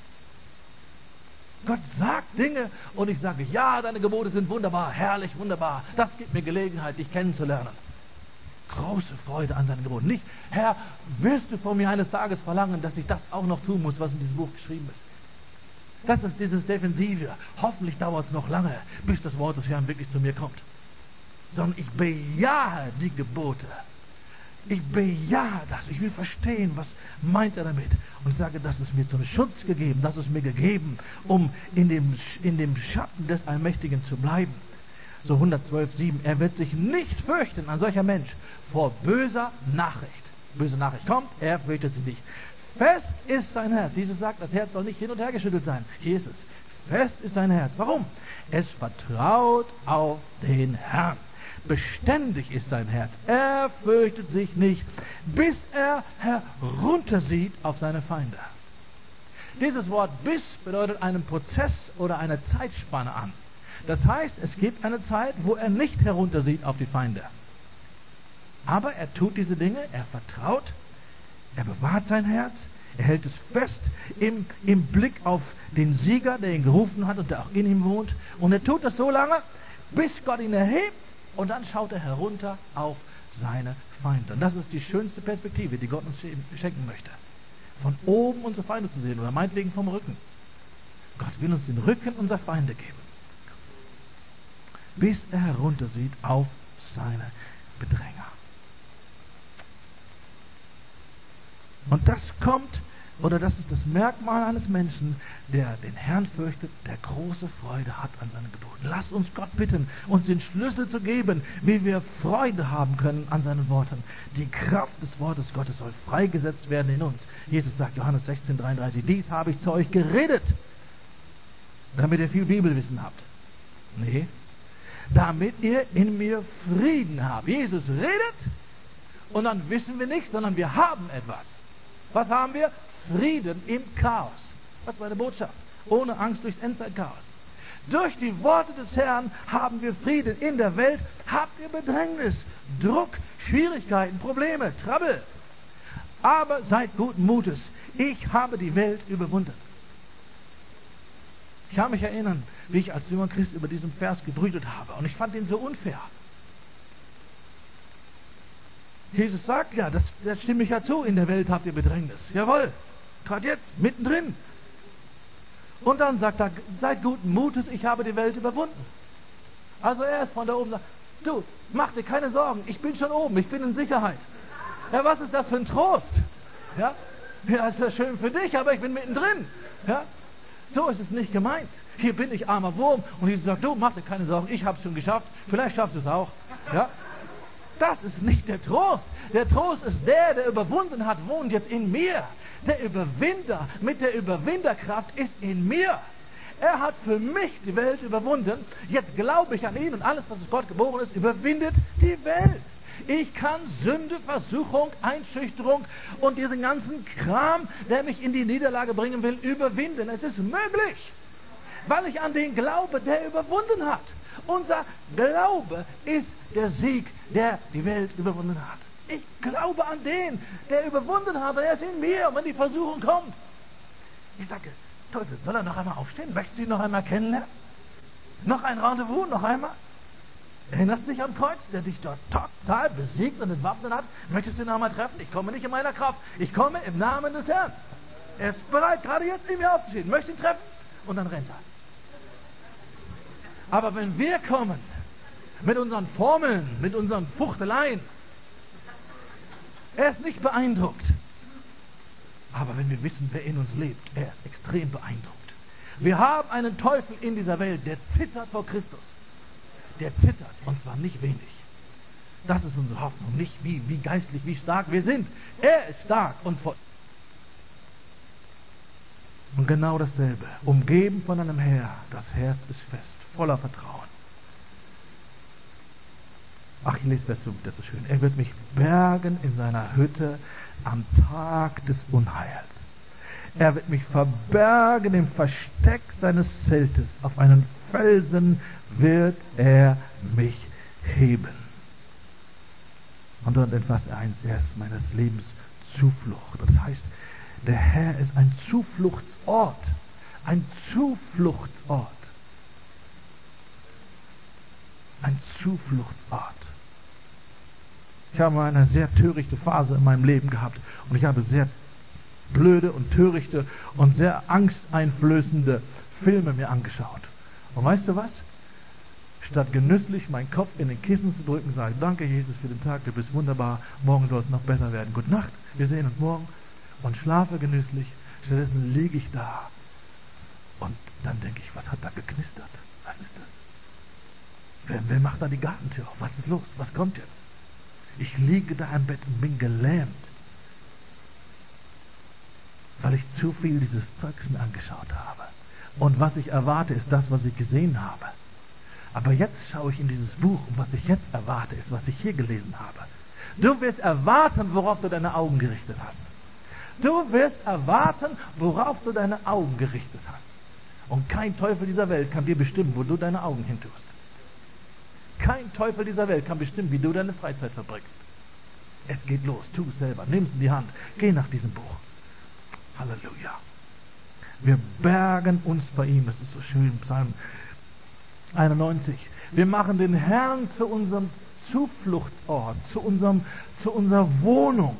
Gott sagt Dinge und ich sage, ja, deine Gebote sind wunderbar, herrlich, wunderbar. Das gibt mir Gelegenheit, dich kennenzulernen. Große Freude an seinen Geboten. Nicht, Herr, wirst du von mir eines Tages verlangen, dass ich das auch noch tun muss, was in diesem Buch geschrieben ist. Das ist dieses Defensive. Hoffentlich dauert es noch lange, bis das Wort des Herrn wirklich zu mir kommt. Sondern ich bejahe die Gebote. Ich bejahe das. Ich will verstehen, was meint er damit. Und sage, das ist mir zum Schutz gegeben. Das ist mir gegeben, um in dem Schatten des Allmächtigen zu bleiben. So 112,7. Er wird sich nicht fürchten, ein solcher Mensch, vor böser Nachricht. Böse Nachricht kommt, er fürchtet sie nicht. Fest ist sein Herz. Jesus sagt, das Herz soll nicht hin und her geschüttelt sein. Hier ist es. Fest ist sein Herz. Warum? Es vertraut auf den Herrn. Beständig ist sein Herz. Er fürchtet sich nicht, bis er heruntersieht auf seine Feinde. Dieses Wort bis bedeutet einen Prozess oder eine Zeitspanne an. Das heißt, es gibt eine Zeit, wo er nicht heruntersieht auf die Feinde. Aber er tut diese Dinge, er vertraut, er bewahrt sein Herz, er hält es fest im Blick auf den Sieger, der ihn gerufen hat und der auch in ihm wohnt. Und er tut das so lange, bis Gott ihn erhebt und dann schaut er herunter auf seine Feinde. Und das ist die schönste Perspektive, die Gott uns schenken möchte. Von oben unsere Feinde zu sehen oder meinetwegen vom Rücken. Gott will uns den Rücken unserer Feinde geben. Bis er heruntersieht auf seine Bedränger. Und das kommt, oder das ist das Merkmal eines Menschen, der den Herrn fürchtet, der große Freude hat an seinen Geboten. Lasst uns Gott bitten, uns den Schlüssel zu geben, wie wir Freude haben können an seinen Worten. Die Kraft des Wortes Gottes soll freigesetzt werden in uns. Jesus sagt, Johannes 16,33, dies habe ich zu euch geredet, damit ihr viel Bibelwissen habt. Nee, damit ihr in mir Frieden habt. Jesus redet und dann wissen wir nichts, sondern wir haben etwas. Was haben wir? Frieden im Chaos. Das ist meine Botschaft. Ohne Angst durchs Endzeitchaos. Durch die Worte des Herrn haben wir Frieden. In der Welt habt ihr Bedrängnis, Druck, Schwierigkeiten, Probleme, Trouble. Aber seid guten Mutes. Ich habe die Welt überwunden. Ich kann mich erinnern, wie ich als junger Christ über diesen Vers gebrütet habe. Und ich fand ihn so unfair. Jesus sagt ja, das stimme ich ja zu, in der Welt habt ihr Bedrängnis. Jawohl, gerade jetzt, mittendrin. Und dann sagt er, seid guten Mutes, ich habe die Welt überwunden. Also er ist von da oben, sagt, du, mach dir keine Sorgen, ich bin schon oben, ich bin in Sicherheit. Ja, was ist das für ein Trost? Ja, das ist ja schön für dich, aber ich bin mittendrin. Ja, So ist es nicht gemeint. Hier bin ich, armer Wurm, und Jesus sagt, du, mach dir keine Sorgen, ich habe es schon geschafft, vielleicht schaffst du es auch. Ja? Das ist nicht der Trost. Der Trost ist der überwunden hat, wohnt jetzt in mir. Der Überwinder mit der Überwinderkraft ist in mir. Er hat für mich die Welt überwunden. Jetzt glaube ich an ihn und alles, was aus Gott geboren ist, überwindet die Welt. Ich kann Sünde, Versuchung, Einschüchterung und diesen ganzen Kram, der mich in die Niederlage bringen will, überwinden. Es ist möglich, weil ich an den glaube, der überwunden hat. Unser Glaube ist der Sieg, der die Welt überwunden hat. Ich glaube an den, der überwunden hat. Er ist in mir. Und wenn die Versuchung kommt, ich sage, Teufel, soll er noch einmal aufstehen? Möchtest du ihn noch einmal kennenlernen? Noch ein Rendezvous? Noch einmal? Erinnerst du dich am Kreuz, der dich dort total besiegt und entwaffnet hat? Möchtest du ihn noch einmal treffen? Ich komme nicht in meiner Kraft. Ich komme im Namen des Herrn. Er ist bereit, gerade jetzt in mir aufzustehen. Möchtest ihn treffen? Und dann rennt er. Aber wenn wir kommen, mit unseren Formeln, mit unseren Fuchteleien, er ist nicht beeindruckt. Aber wenn wir wissen, wer in uns lebt, er ist extrem beeindruckt. Wir haben einen Teufel in dieser Welt, der zittert vor Christus. Der zittert, und zwar nicht wenig. Das ist unsere Hoffnung, nicht wie geistlich, wie stark wir sind. Er ist stark und voll. Und genau dasselbe, umgeben von einem Heer, das Herz ist fest, voller Vertrauen. Ach, ich lese Vers 5, das ist so schön. Er wird mich bergen in seiner Hütte am Tag des Unheils. Er wird mich verbergen im Versteck seines Zeltes. Auf einen Felsen wird er mich heben. Und dann in Vers 1, er ist meines Lebens Zuflucht. Das heißt, der Herr ist ein Zufluchtsort. Ein Zufluchtsort. Ein Zufluchtsort. Ich habe eine sehr törichte Phase in meinem Leben gehabt und ich habe sehr blöde und törichte und sehr angsteinflößende Filme mir angeschaut. Und weißt du was? Statt genüsslich meinen Kopf in den Kissen zu drücken, sage ich, danke Jesus für den Tag, du bist wunderbar, morgen soll es noch besser werden. Gute Nacht, wir sehen uns morgen, und schlafe genüsslich. Stattdessen liege ich da und dann denke ich, was hat da geknistert? Was ist das? Wer macht da die Gartentür auf? Was ist los? Was kommt jetzt? Ich liege da im Bett und bin gelähmt, weil ich zu viel dieses Zeugs mir angeschaut habe. Und was ich erwarte, ist das, was ich gesehen habe. Aber jetzt schaue ich in dieses Buch und was ich jetzt erwarte, ist, was ich hier gelesen habe. Du wirst erwarten, worauf du deine Augen gerichtet hast. Du wirst erwarten, worauf du deine Augen gerichtet hast. Und kein Teufel dieser Welt kann dir bestimmen, wo du deine Augen hintust. Kein Teufel dieser Welt kann bestimmen, wie du deine Freizeit verbringst. Es geht los, tu es selber, nimm es in die Hand, geh nach diesem Buch. Halleluja. Wir bergen uns bei ihm, das ist so schön, Psalm 91. Wir machen den Herrn zu unserem Zufluchtsort, zu unserer Wohnung.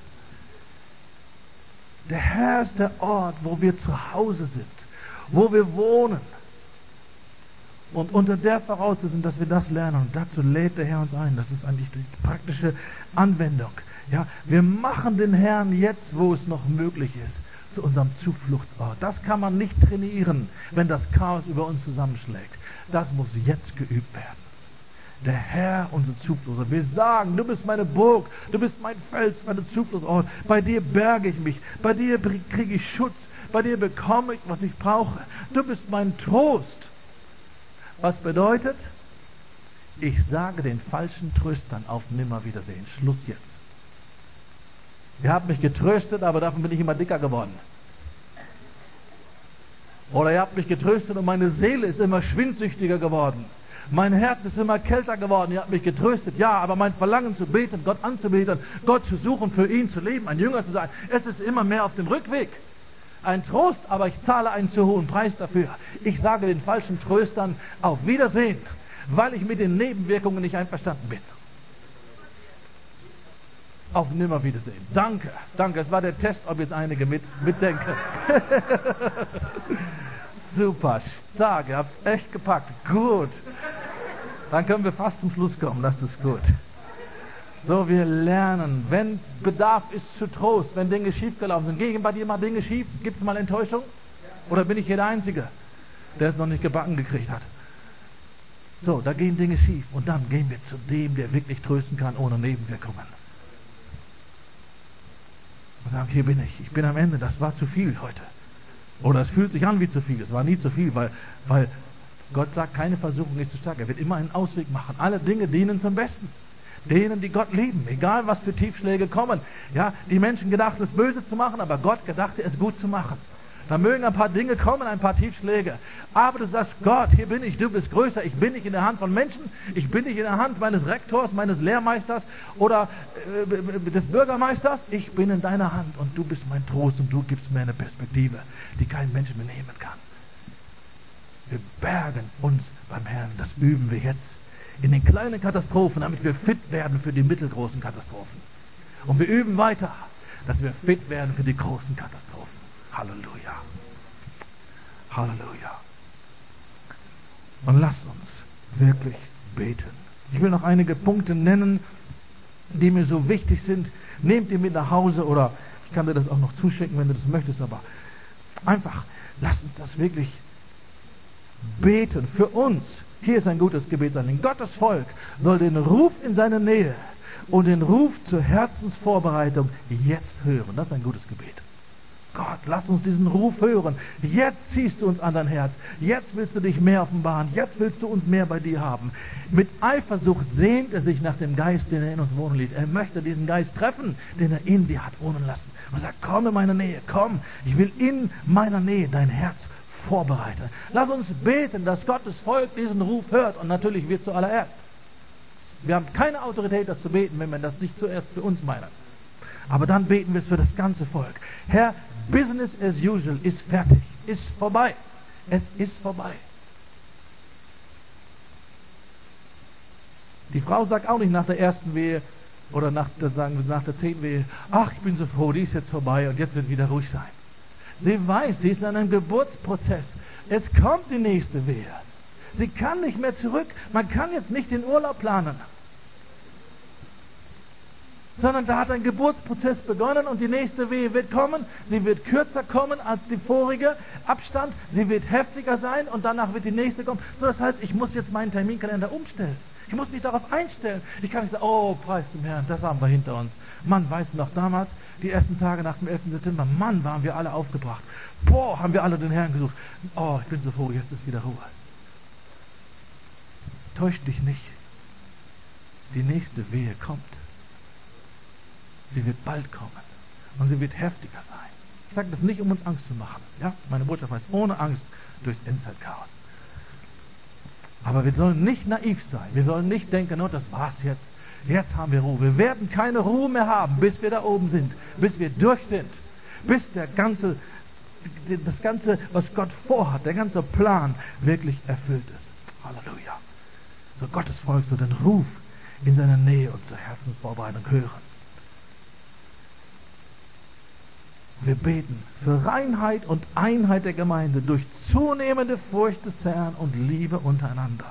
Der Herr ist der Ort, wo wir zu Hause sind, wo wir wohnen. Und unter der Voraussetzung, dass wir das lernen, und dazu lädt der Herr uns ein, das ist eigentlich die praktische Anwendung. Ja, wir machen den Herrn jetzt, wo es noch möglich ist, zu unserem Zufluchtsort. Das kann man nicht trainieren, wenn das Chaos über uns zusammenschlägt. Das muss jetzt geübt werden. Der Herr, unser Zufluchtsort. Wir sagen, du bist meine Burg, du bist mein Fels, meine Zufluchtsort. Bei dir berge ich mich, bei dir kriege ich Schutz, bei dir bekomme ich, was ich brauche. Du bist mein Trost. Was bedeutet? Ich sage den falschen Tröstern auf Nimmerwiedersehen. Schluss jetzt. Ihr habt mich getröstet, aber davon bin ich immer dicker geworden. Oder ihr habt mich getröstet und meine Seele ist immer schwindsüchtiger geworden. Mein Herz ist immer kälter geworden. Ihr habt mich getröstet. Ja, aber mein Verlangen zu beten, Gott anzubeten, Gott zu suchen, für ihn zu leben, ein Jünger zu sein, es ist immer mehr auf dem Rückweg. Ein Trost, aber ich zahle einen zu hohen Preis dafür. Ich sage den falschen Tröstern auf Wiedersehen, weil ich mit den Nebenwirkungen nicht einverstanden bin. Auf Nimmerwiedersehen. Danke, danke. Es war der Test, ob jetzt einige mitdenken. Super, stark. Ihr habt echt gepackt. Gut. Dann können wir fast zum Schluss kommen. Das ist gut. So, wir lernen, wenn Bedarf ist zu Trost, wenn Dinge schiefgelaufen sind. Gehen bei dir mal Dinge schief? Gibt es mal Enttäuschung? Oder bin ich hier der Einzige, der es noch nicht gebacken gekriegt hat? So, da gehen Dinge schief. Und dann gehen wir zu dem, der wirklich trösten kann, ohne Nebenwirkungen. Und sagen, hier bin ich. Ich bin am Ende. Das war zu viel heute. Oder es fühlt sich an wie zu viel. Es war nie zu viel, weil Gott sagt, keine Versuchung ist zu stark. Er wird immer einen Ausweg machen. Alle Dinge dienen zum Besten. Denen, die Gott lieben, egal was für Tiefschläge kommen. Ja, die Menschen gedachten, es böse zu machen, aber Gott gedachte, es gut zu machen. Da mögen ein paar Dinge kommen, ein paar Tiefschläge. Aber du sagst, Gott, hier bin ich, du bist größer. Ich bin nicht in der Hand von Menschen. Ich bin nicht in der Hand meines Rektors, meines Lehrmeisters oder des Bürgermeisters. Ich bin in deiner Hand und du bist mein Trost und du gibst mir eine Perspektive, die kein Mensch mehr nehmen kann. Wir bergen uns beim Herrn. Das üben wir jetzt in den kleinen Katastrophen, damit wir fit werden für die mittelgroßen Katastrophen. Und wir üben weiter, dass wir fit werden für die großen Katastrophen. Halleluja. Halleluja. Und lasst uns wirklich beten. Ich will noch einige Punkte nennen, die mir so wichtig sind. Nehmt ihr mit nach Hause oder ich kann dir das auch noch zuschicken, wenn du das möchtest, aber einfach, lasst uns das wirklich beten für uns. Hier ist ein gutes Gebetsanliegen. Gottes Volk soll den Ruf in seine Nähe und den Ruf zur Herzensvorbereitung jetzt hören. Das ist ein gutes Gebet. Gott, lass uns diesen Ruf hören. Jetzt ziehst du uns an dein Herz. Jetzt willst du dich mehr offenbaren. Jetzt willst du uns mehr bei dir haben. Mit Eifersucht sehnt er sich nach dem Geist, den er in uns wohnen lässt. Er möchte diesen Geist treffen, den er in dir hat wohnen lassen. Und sagt, komm in meine Nähe, komm. Ich will in meiner Nähe dein Herz vorbereiten. Lass uns beten, dass Gottes Volk diesen Ruf hört. Und natürlich wir zuallererst. Wir haben keine Autorität, das zu beten, wenn wir das nicht zuerst für uns meinen. Aber dann beten wir es für das ganze Volk. Herr, Business as usual ist fertig, ist vorbei. Es ist vorbei. Die Frau sagt auch nicht nach der ersten Wehe oder nach der 10. Wehe, ach, ich bin so froh, die ist jetzt vorbei und jetzt wird wieder ruhig sein. Sie weiß, sie ist in einem Geburtsprozess. Es kommt die nächste Wehe. Sie kann nicht mehr zurück. Man kann jetzt nicht den Urlaub planen. Sondern da hat ein Geburtsprozess begonnen und die nächste Wehe wird kommen. Sie wird kürzer kommen als die vorige Abstand. Sie wird heftiger sein und danach wird die nächste kommen. So, das heißt, ich muss jetzt meinen Terminkalender umstellen. Ich muss mich darauf einstellen. Ich kann nicht sagen, oh, preis dem Herrn, das haben wir hinter uns. Mann, weißt du noch, damals, die ersten Tage nach dem 11. September, Mann, waren wir alle aufgebracht. Boah, haben wir alle den Herrn gesucht. Oh, ich bin so froh, jetzt ist wieder Ruhe. Täusch dich nicht. Die nächste Wehe kommt. Sie wird bald kommen. Und sie wird heftiger sein. Ich sage das nicht, um uns Angst zu machen. Ja? Meine Botschaft heißt, ohne Angst durchs Endzeitchaos. Aber wir sollen nicht naiv sein. Wir sollen nicht denken, oh, das war's jetzt. Jetzt haben wir Ruhe. Wir werden keine Ruhe mehr haben, bis wir da oben sind. Bis wir durch sind. Bis das Ganze, was Gott vorhat, der ganze Plan wirklich erfüllt ist. Halleluja. So Gottes Volk soll den Ruf in seiner Nähe und zur Herzensvorbereitung hören. Wir beten für Reinheit und Einheit der Gemeinde durch zunehmende Furcht des Herrn und Liebe untereinander.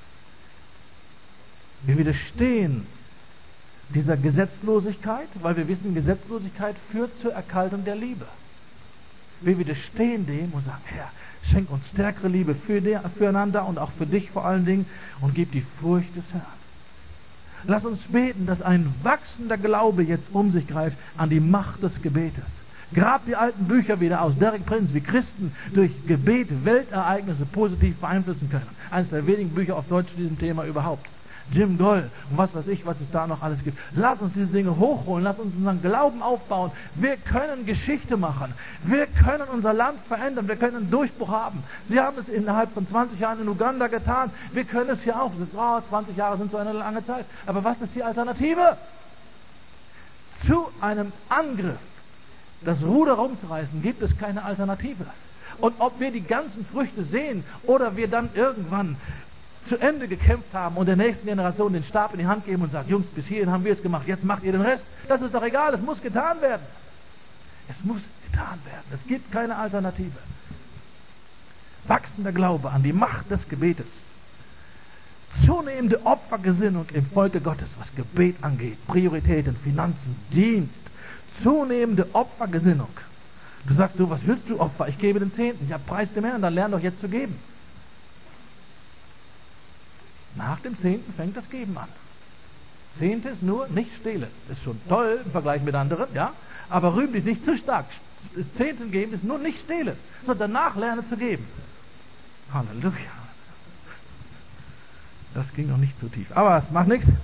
Wir widerstehen dieser Gesetzlosigkeit, weil wir wissen, Gesetzlosigkeit führt zur Erkaltung der Liebe. Wir widerstehen dem und sagen, Herr, schenk uns stärkere Liebe füreinander und auch für dich vor allen Dingen und gib die Furcht des Herrn. Lass uns beten, dass ein wachsender Glaube jetzt um sich greift an die Macht des Gebetes. Grab die alten Bücher wieder aus. Derek Prince, wie Christen durch Gebet Weltereignisse positiv beeinflussen können. Eines der wenigen Bücher auf Deutsch zu diesem Thema überhaupt. Jim Goll und was weiß ich, was es da noch alles gibt. Lass uns diese Dinge hochholen, lass uns unseren Glauben aufbauen. Wir können Geschichte machen. Wir können unser Land verändern. Wir können einen Durchbruch haben. Sie haben es innerhalb von 20 Jahren in Uganda getan. Wir können es hier auch. 20 Jahre sind so eine lange Zeit. Aber was ist die Alternative? Zu einem Angriff, das Ruder rumzureißen, gibt es keine Alternative. Und ob wir die ganzen Früchte sehen oder wir dann irgendwann zu Ende gekämpft haben und der nächsten Generation den Stab in die Hand geben und sagen, Jungs, bis hierhin haben wir es gemacht, jetzt macht ihr den Rest. Das ist doch egal, es muss getan werden. Es muss getan werden. Es gibt keine Alternative. Wachsender Glaube an die Macht des Gebetes. Zunehmende Opfergesinnung im Volke Gottes, was Gebet angeht, Prioritäten, Finanzen, Dienst. Zunehmende Opfergesinnung. Du sagst, was willst du, Opfer? Ich gebe den Zehnten. Ja, preis dem Herrn, dann lern doch jetzt zu geben. Nach dem Zehnten fängt das Geben an. Zehnte ist nur nicht stehlen. Ist schon toll im Vergleich mit anderen, ja? Aber rühm dich nicht zu stark. Zehnten geben ist nur nicht stehlen. So, danach lerne zu geben. Halleluja. Das ging noch nicht so tief. Aber es macht nichts.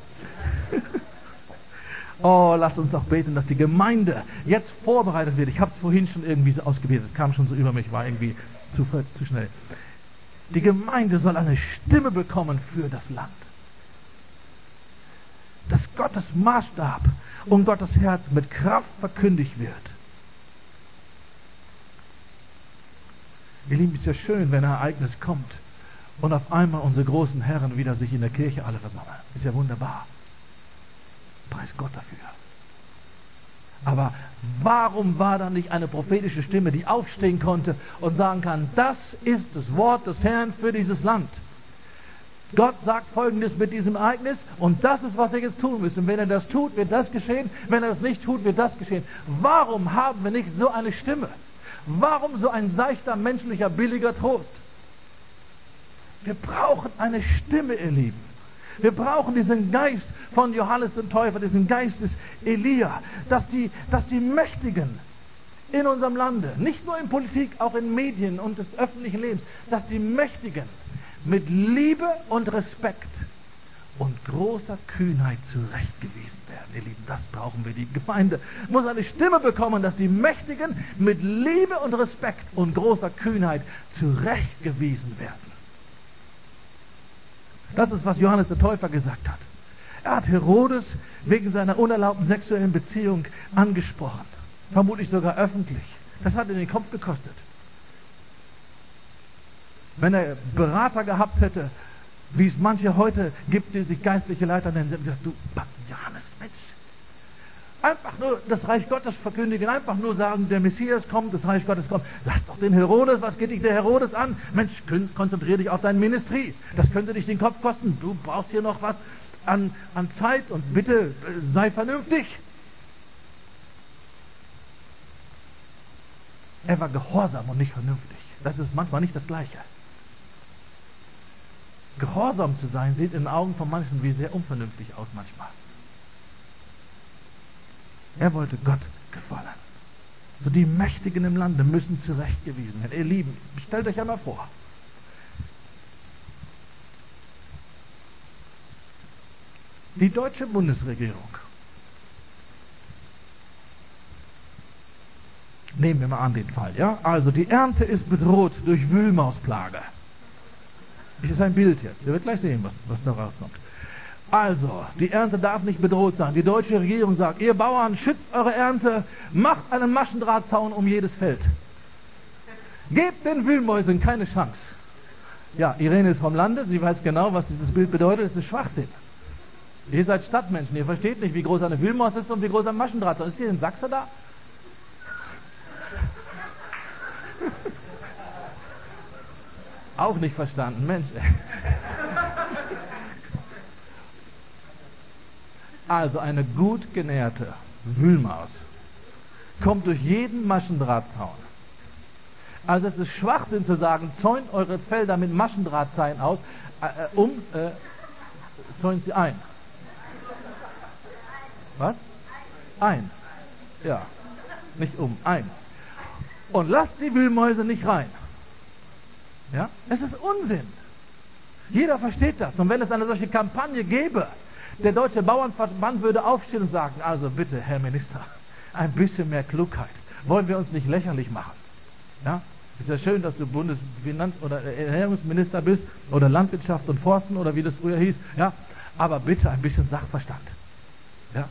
Oh, lasst uns auch beten, dass die Gemeinde jetzt vorbereitet wird. Ich habe es vorhin schon irgendwie so ausgebetet. Es kam schon so über mich, war irgendwie zu schnell. Die Gemeinde soll eine Stimme bekommen für das Land. Dass Gottes Maßstab und Gottes Herz mit Kraft verkündigt wird. Ihr Lieben, es ist ja schön, wenn ein Ereignis kommt und auf einmal unsere großen Herren wieder sich in der Kirche alle versammeln. Ist ja wunderbar. Preis Gott dafür. Aber warum war da nicht eine prophetische Stimme, die aufstehen konnte und sagen kann, das ist das Wort des Herrn für dieses Land. Gott sagt Folgendes mit diesem Ereignis und das ist, was ihr jetzt tun müsst. Und wenn er das tut, wird das geschehen. Wenn er das nicht tut, wird das geschehen. Warum haben wir nicht so eine Stimme? Warum so ein seichter, menschlicher, billiger Trost? Wir brauchen eine Stimme, ihr Lieben. Wir brauchen diesen Geist von Johannes dem Täufer, diesen Geist des Elia, dass die Mächtigen in unserem Lande, nicht nur in Politik, auch in Medien und des öffentlichen Lebens, dass die Mächtigen mit Liebe und Respekt und großer Kühnheit zurechtgewiesen werden. Ihr Lieben, das brauchen wir. Die Gemeinde muss eine Stimme bekommen, dass die Mächtigen mit Liebe und Respekt und großer Kühnheit zurechtgewiesen werden. Das ist, was Johannes der Täufer gesagt hat. Er hat Herodes wegen seiner unerlaubten sexuellen Beziehung angesprochen. Vermutlich sogar öffentlich. Das hat ihn den Kopf gekostet. Wenn er Berater gehabt hätte, wie es manche heute gibt, die sich geistliche Leiter nennen, sie haben gesagt, du, Johannes, Mensch, einfach nur das Reich Gottes verkündigen, einfach nur sagen, der Messias kommt, das Reich Gottes kommt. Lass doch den Herodes, was geht dich der Herodes an? Mensch, konzentriere dich auf dein Ministry. Das könnte dich den Kopf kosten. Du brauchst hier noch was an Zeit und bitte sei vernünftig. Er war gehorsam und nicht vernünftig. Das ist manchmal nicht das Gleiche. Gehorsam zu sein, sieht in den Augen von manchen wie sehr unvernünftig aus manchmal. Er wollte Gott gefallen. So die Mächtigen im Lande müssen zurechtgewiesen werden. Ihr Lieben, stellt euch einmal vor. Die deutsche Bundesregierung. Nehmen wir mal an den Fall, ja? Also die Ernte ist bedroht durch Wühlmausplage. Das ist ein Bild jetzt. Ihr werdet gleich sehen, was da rauskommt. Also, die Ernte darf nicht bedroht sein. Die deutsche Regierung sagt, ihr Bauern, schützt eure Ernte, macht einen Maschendrahtzaun um jedes Feld. Gebt den Wühlmäusen keine Chance. Ja, Irene ist vom Lande, sie weiß genau, was dieses Bild bedeutet. Es ist Schwachsinn. Ihr seid Stadtmenschen, ihr versteht nicht, wie groß eine Wühlmaus ist und wie groß ein Maschendrahtzaun. Ist hier ein Sachse da? Auch nicht verstanden, Mensch. Also eine gut genährte Wühlmaus kommt durch jeden Maschendrahtzaun. Also es ist Schwachsinn zu sagen, zäunt eure Felder mit Maschendrahtzeilen aus, zäunt sie ein. Was? Ein. Ja. Nicht ein. Und lasst die Wühlmäuse nicht rein. Ja? Es ist Unsinn. Jeder versteht das. Und wenn es eine solche Kampagne gäbe, der Deutsche Bauernverband würde aufstehen und sagen, also bitte, Herr Minister, ein bisschen mehr Klugheit. Wollen wir uns nicht lächerlich machen? Ja? Ist ja schön, dass du Bundesfinanz- oder Ernährungsminister bist oder Landwirtschaft und Forsten oder wie das früher hieß. Ja? Aber bitte ein bisschen Sachverstand. Ja?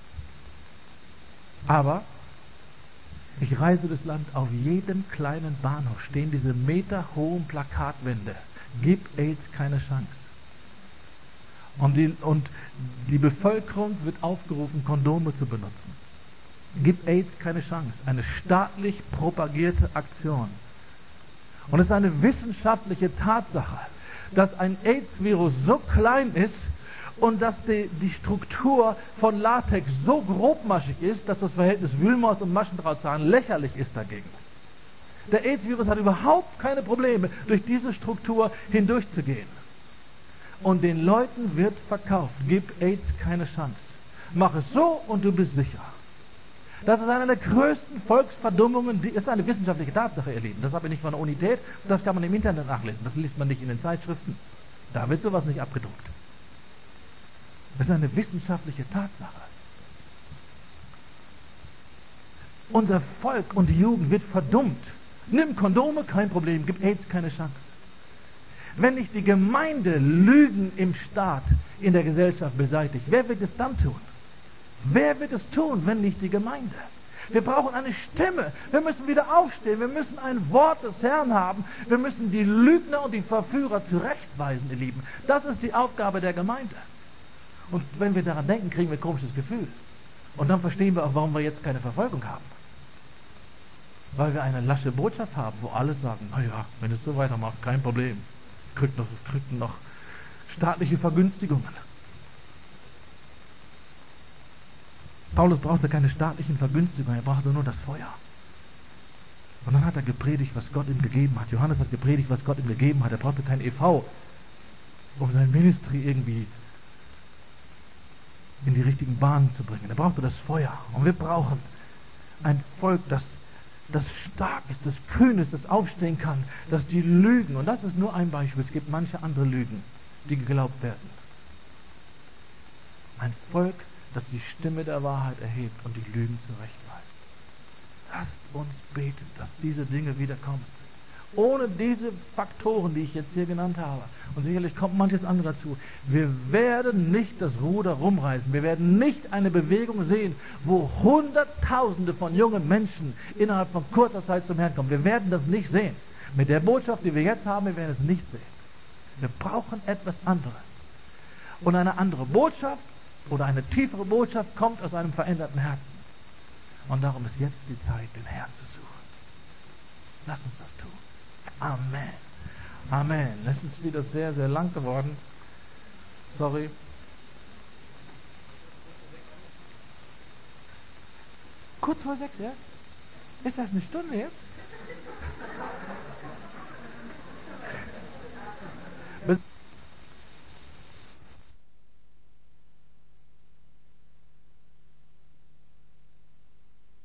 Aber ich reise das Land, auf jedem kleinen Bahnhof stehen diese meterhohen Plakatwände. Gib AIDS keine Chance. Und die Bevölkerung wird aufgerufen, Kondome zu benutzen. Gib AIDS keine Chance. Eine staatlich propagierte Aktion. Und es ist eine wissenschaftliche Tatsache, dass ein AIDS-Virus so klein ist und dass die Struktur von Latex so grobmaschig ist, dass das Verhältnis Wühlmaus und Maschendrahtzaun lächerlich ist dagegen. Der AIDS-Virus hat überhaupt keine Probleme, durch diese Struktur hindurchzugehen. Und den Leuten wird verkauft, gib AIDS keine Chance. Mach es so und du bist sicher. Das ist eine der größten Volksverdummungen, die ist eine wissenschaftliche Tatsache, ihr Lieben. Das habe ich nicht von der Unität, das kann man im Internet nachlesen. Das liest man nicht in den Zeitschriften. Da wird sowas nicht abgedruckt. Das ist eine wissenschaftliche Tatsache. Unser Volk und die Jugend wird verdummt. Nimm Kondome, kein Problem, gib AIDS keine Chance. Wenn nicht die Gemeinde Lügen im Staat, in der Gesellschaft beseitigt, wer wird es dann tun? Wer wird es tun, wenn nicht die Gemeinde? Wir brauchen eine Stimme. Wir müssen wieder aufstehen. Wir müssen ein Wort des Herrn haben. Wir müssen die Lügner und die Verführer zurechtweisen, ihr Lieben. Das ist die Aufgabe der Gemeinde. Und wenn wir daran denken, kriegen wir ein komisches Gefühl. Und dann verstehen wir auch, warum wir jetzt keine Verfolgung haben. Weil wir eine lasche Botschaft haben, wo alle sagen, naja, wenn es so weitermacht, kein Problem. Kriegt noch staatliche Vergünstigungen. Paulus brauchte keine staatlichen Vergünstigungen, er brauchte nur das Feuer. Und dann hat er gepredigt, was Gott ihm gegeben hat. Johannes hat gepredigt, was Gott ihm gegeben hat. Er brauchte kein e.V., um sein Ministry irgendwie in die richtigen Bahnen zu bringen. Er brauchte das Feuer. Und wir brauchen ein Volk, das stark ist, das kühn ist, das aufstehen kann, dass die Lügen, und das ist nur ein Beispiel, es gibt manche andere Lügen, die geglaubt werden. Ein Volk, das die Stimme der Wahrheit erhebt und die Lügen zurechtweist. Lasst uns beten, dass diese Dinge wiederkommen. Ohne diese Faktoren, die ich jetzt hier genannt habe, und sicherlich kommt manches andere dazu, wir werden nicht das Ruder rumreißen. Wir werden nicht eine Bewegung sehen, wo Hunderttausende von jungen Menschen innerhalb von kurzer Zeit zum Herrn kommen. Wir werden das nicht sehen. Mit der Botschaft, die wir jetzt haben, wir werden es nicht sehen. Wir brauchen etwas anderes. Und eine andere Botschaft oder eine tiefere Botschaft kommt aus einem veränderten Herzen. Und darum ist jetzt die Zeit, den Herrn zu suchen. Lass uns das tun. Amen. Amen. Es ist wieder sehr, sehr lang geworden. Sorry. Kurz vor 6, ja? Ist das eine Stunde jetzt?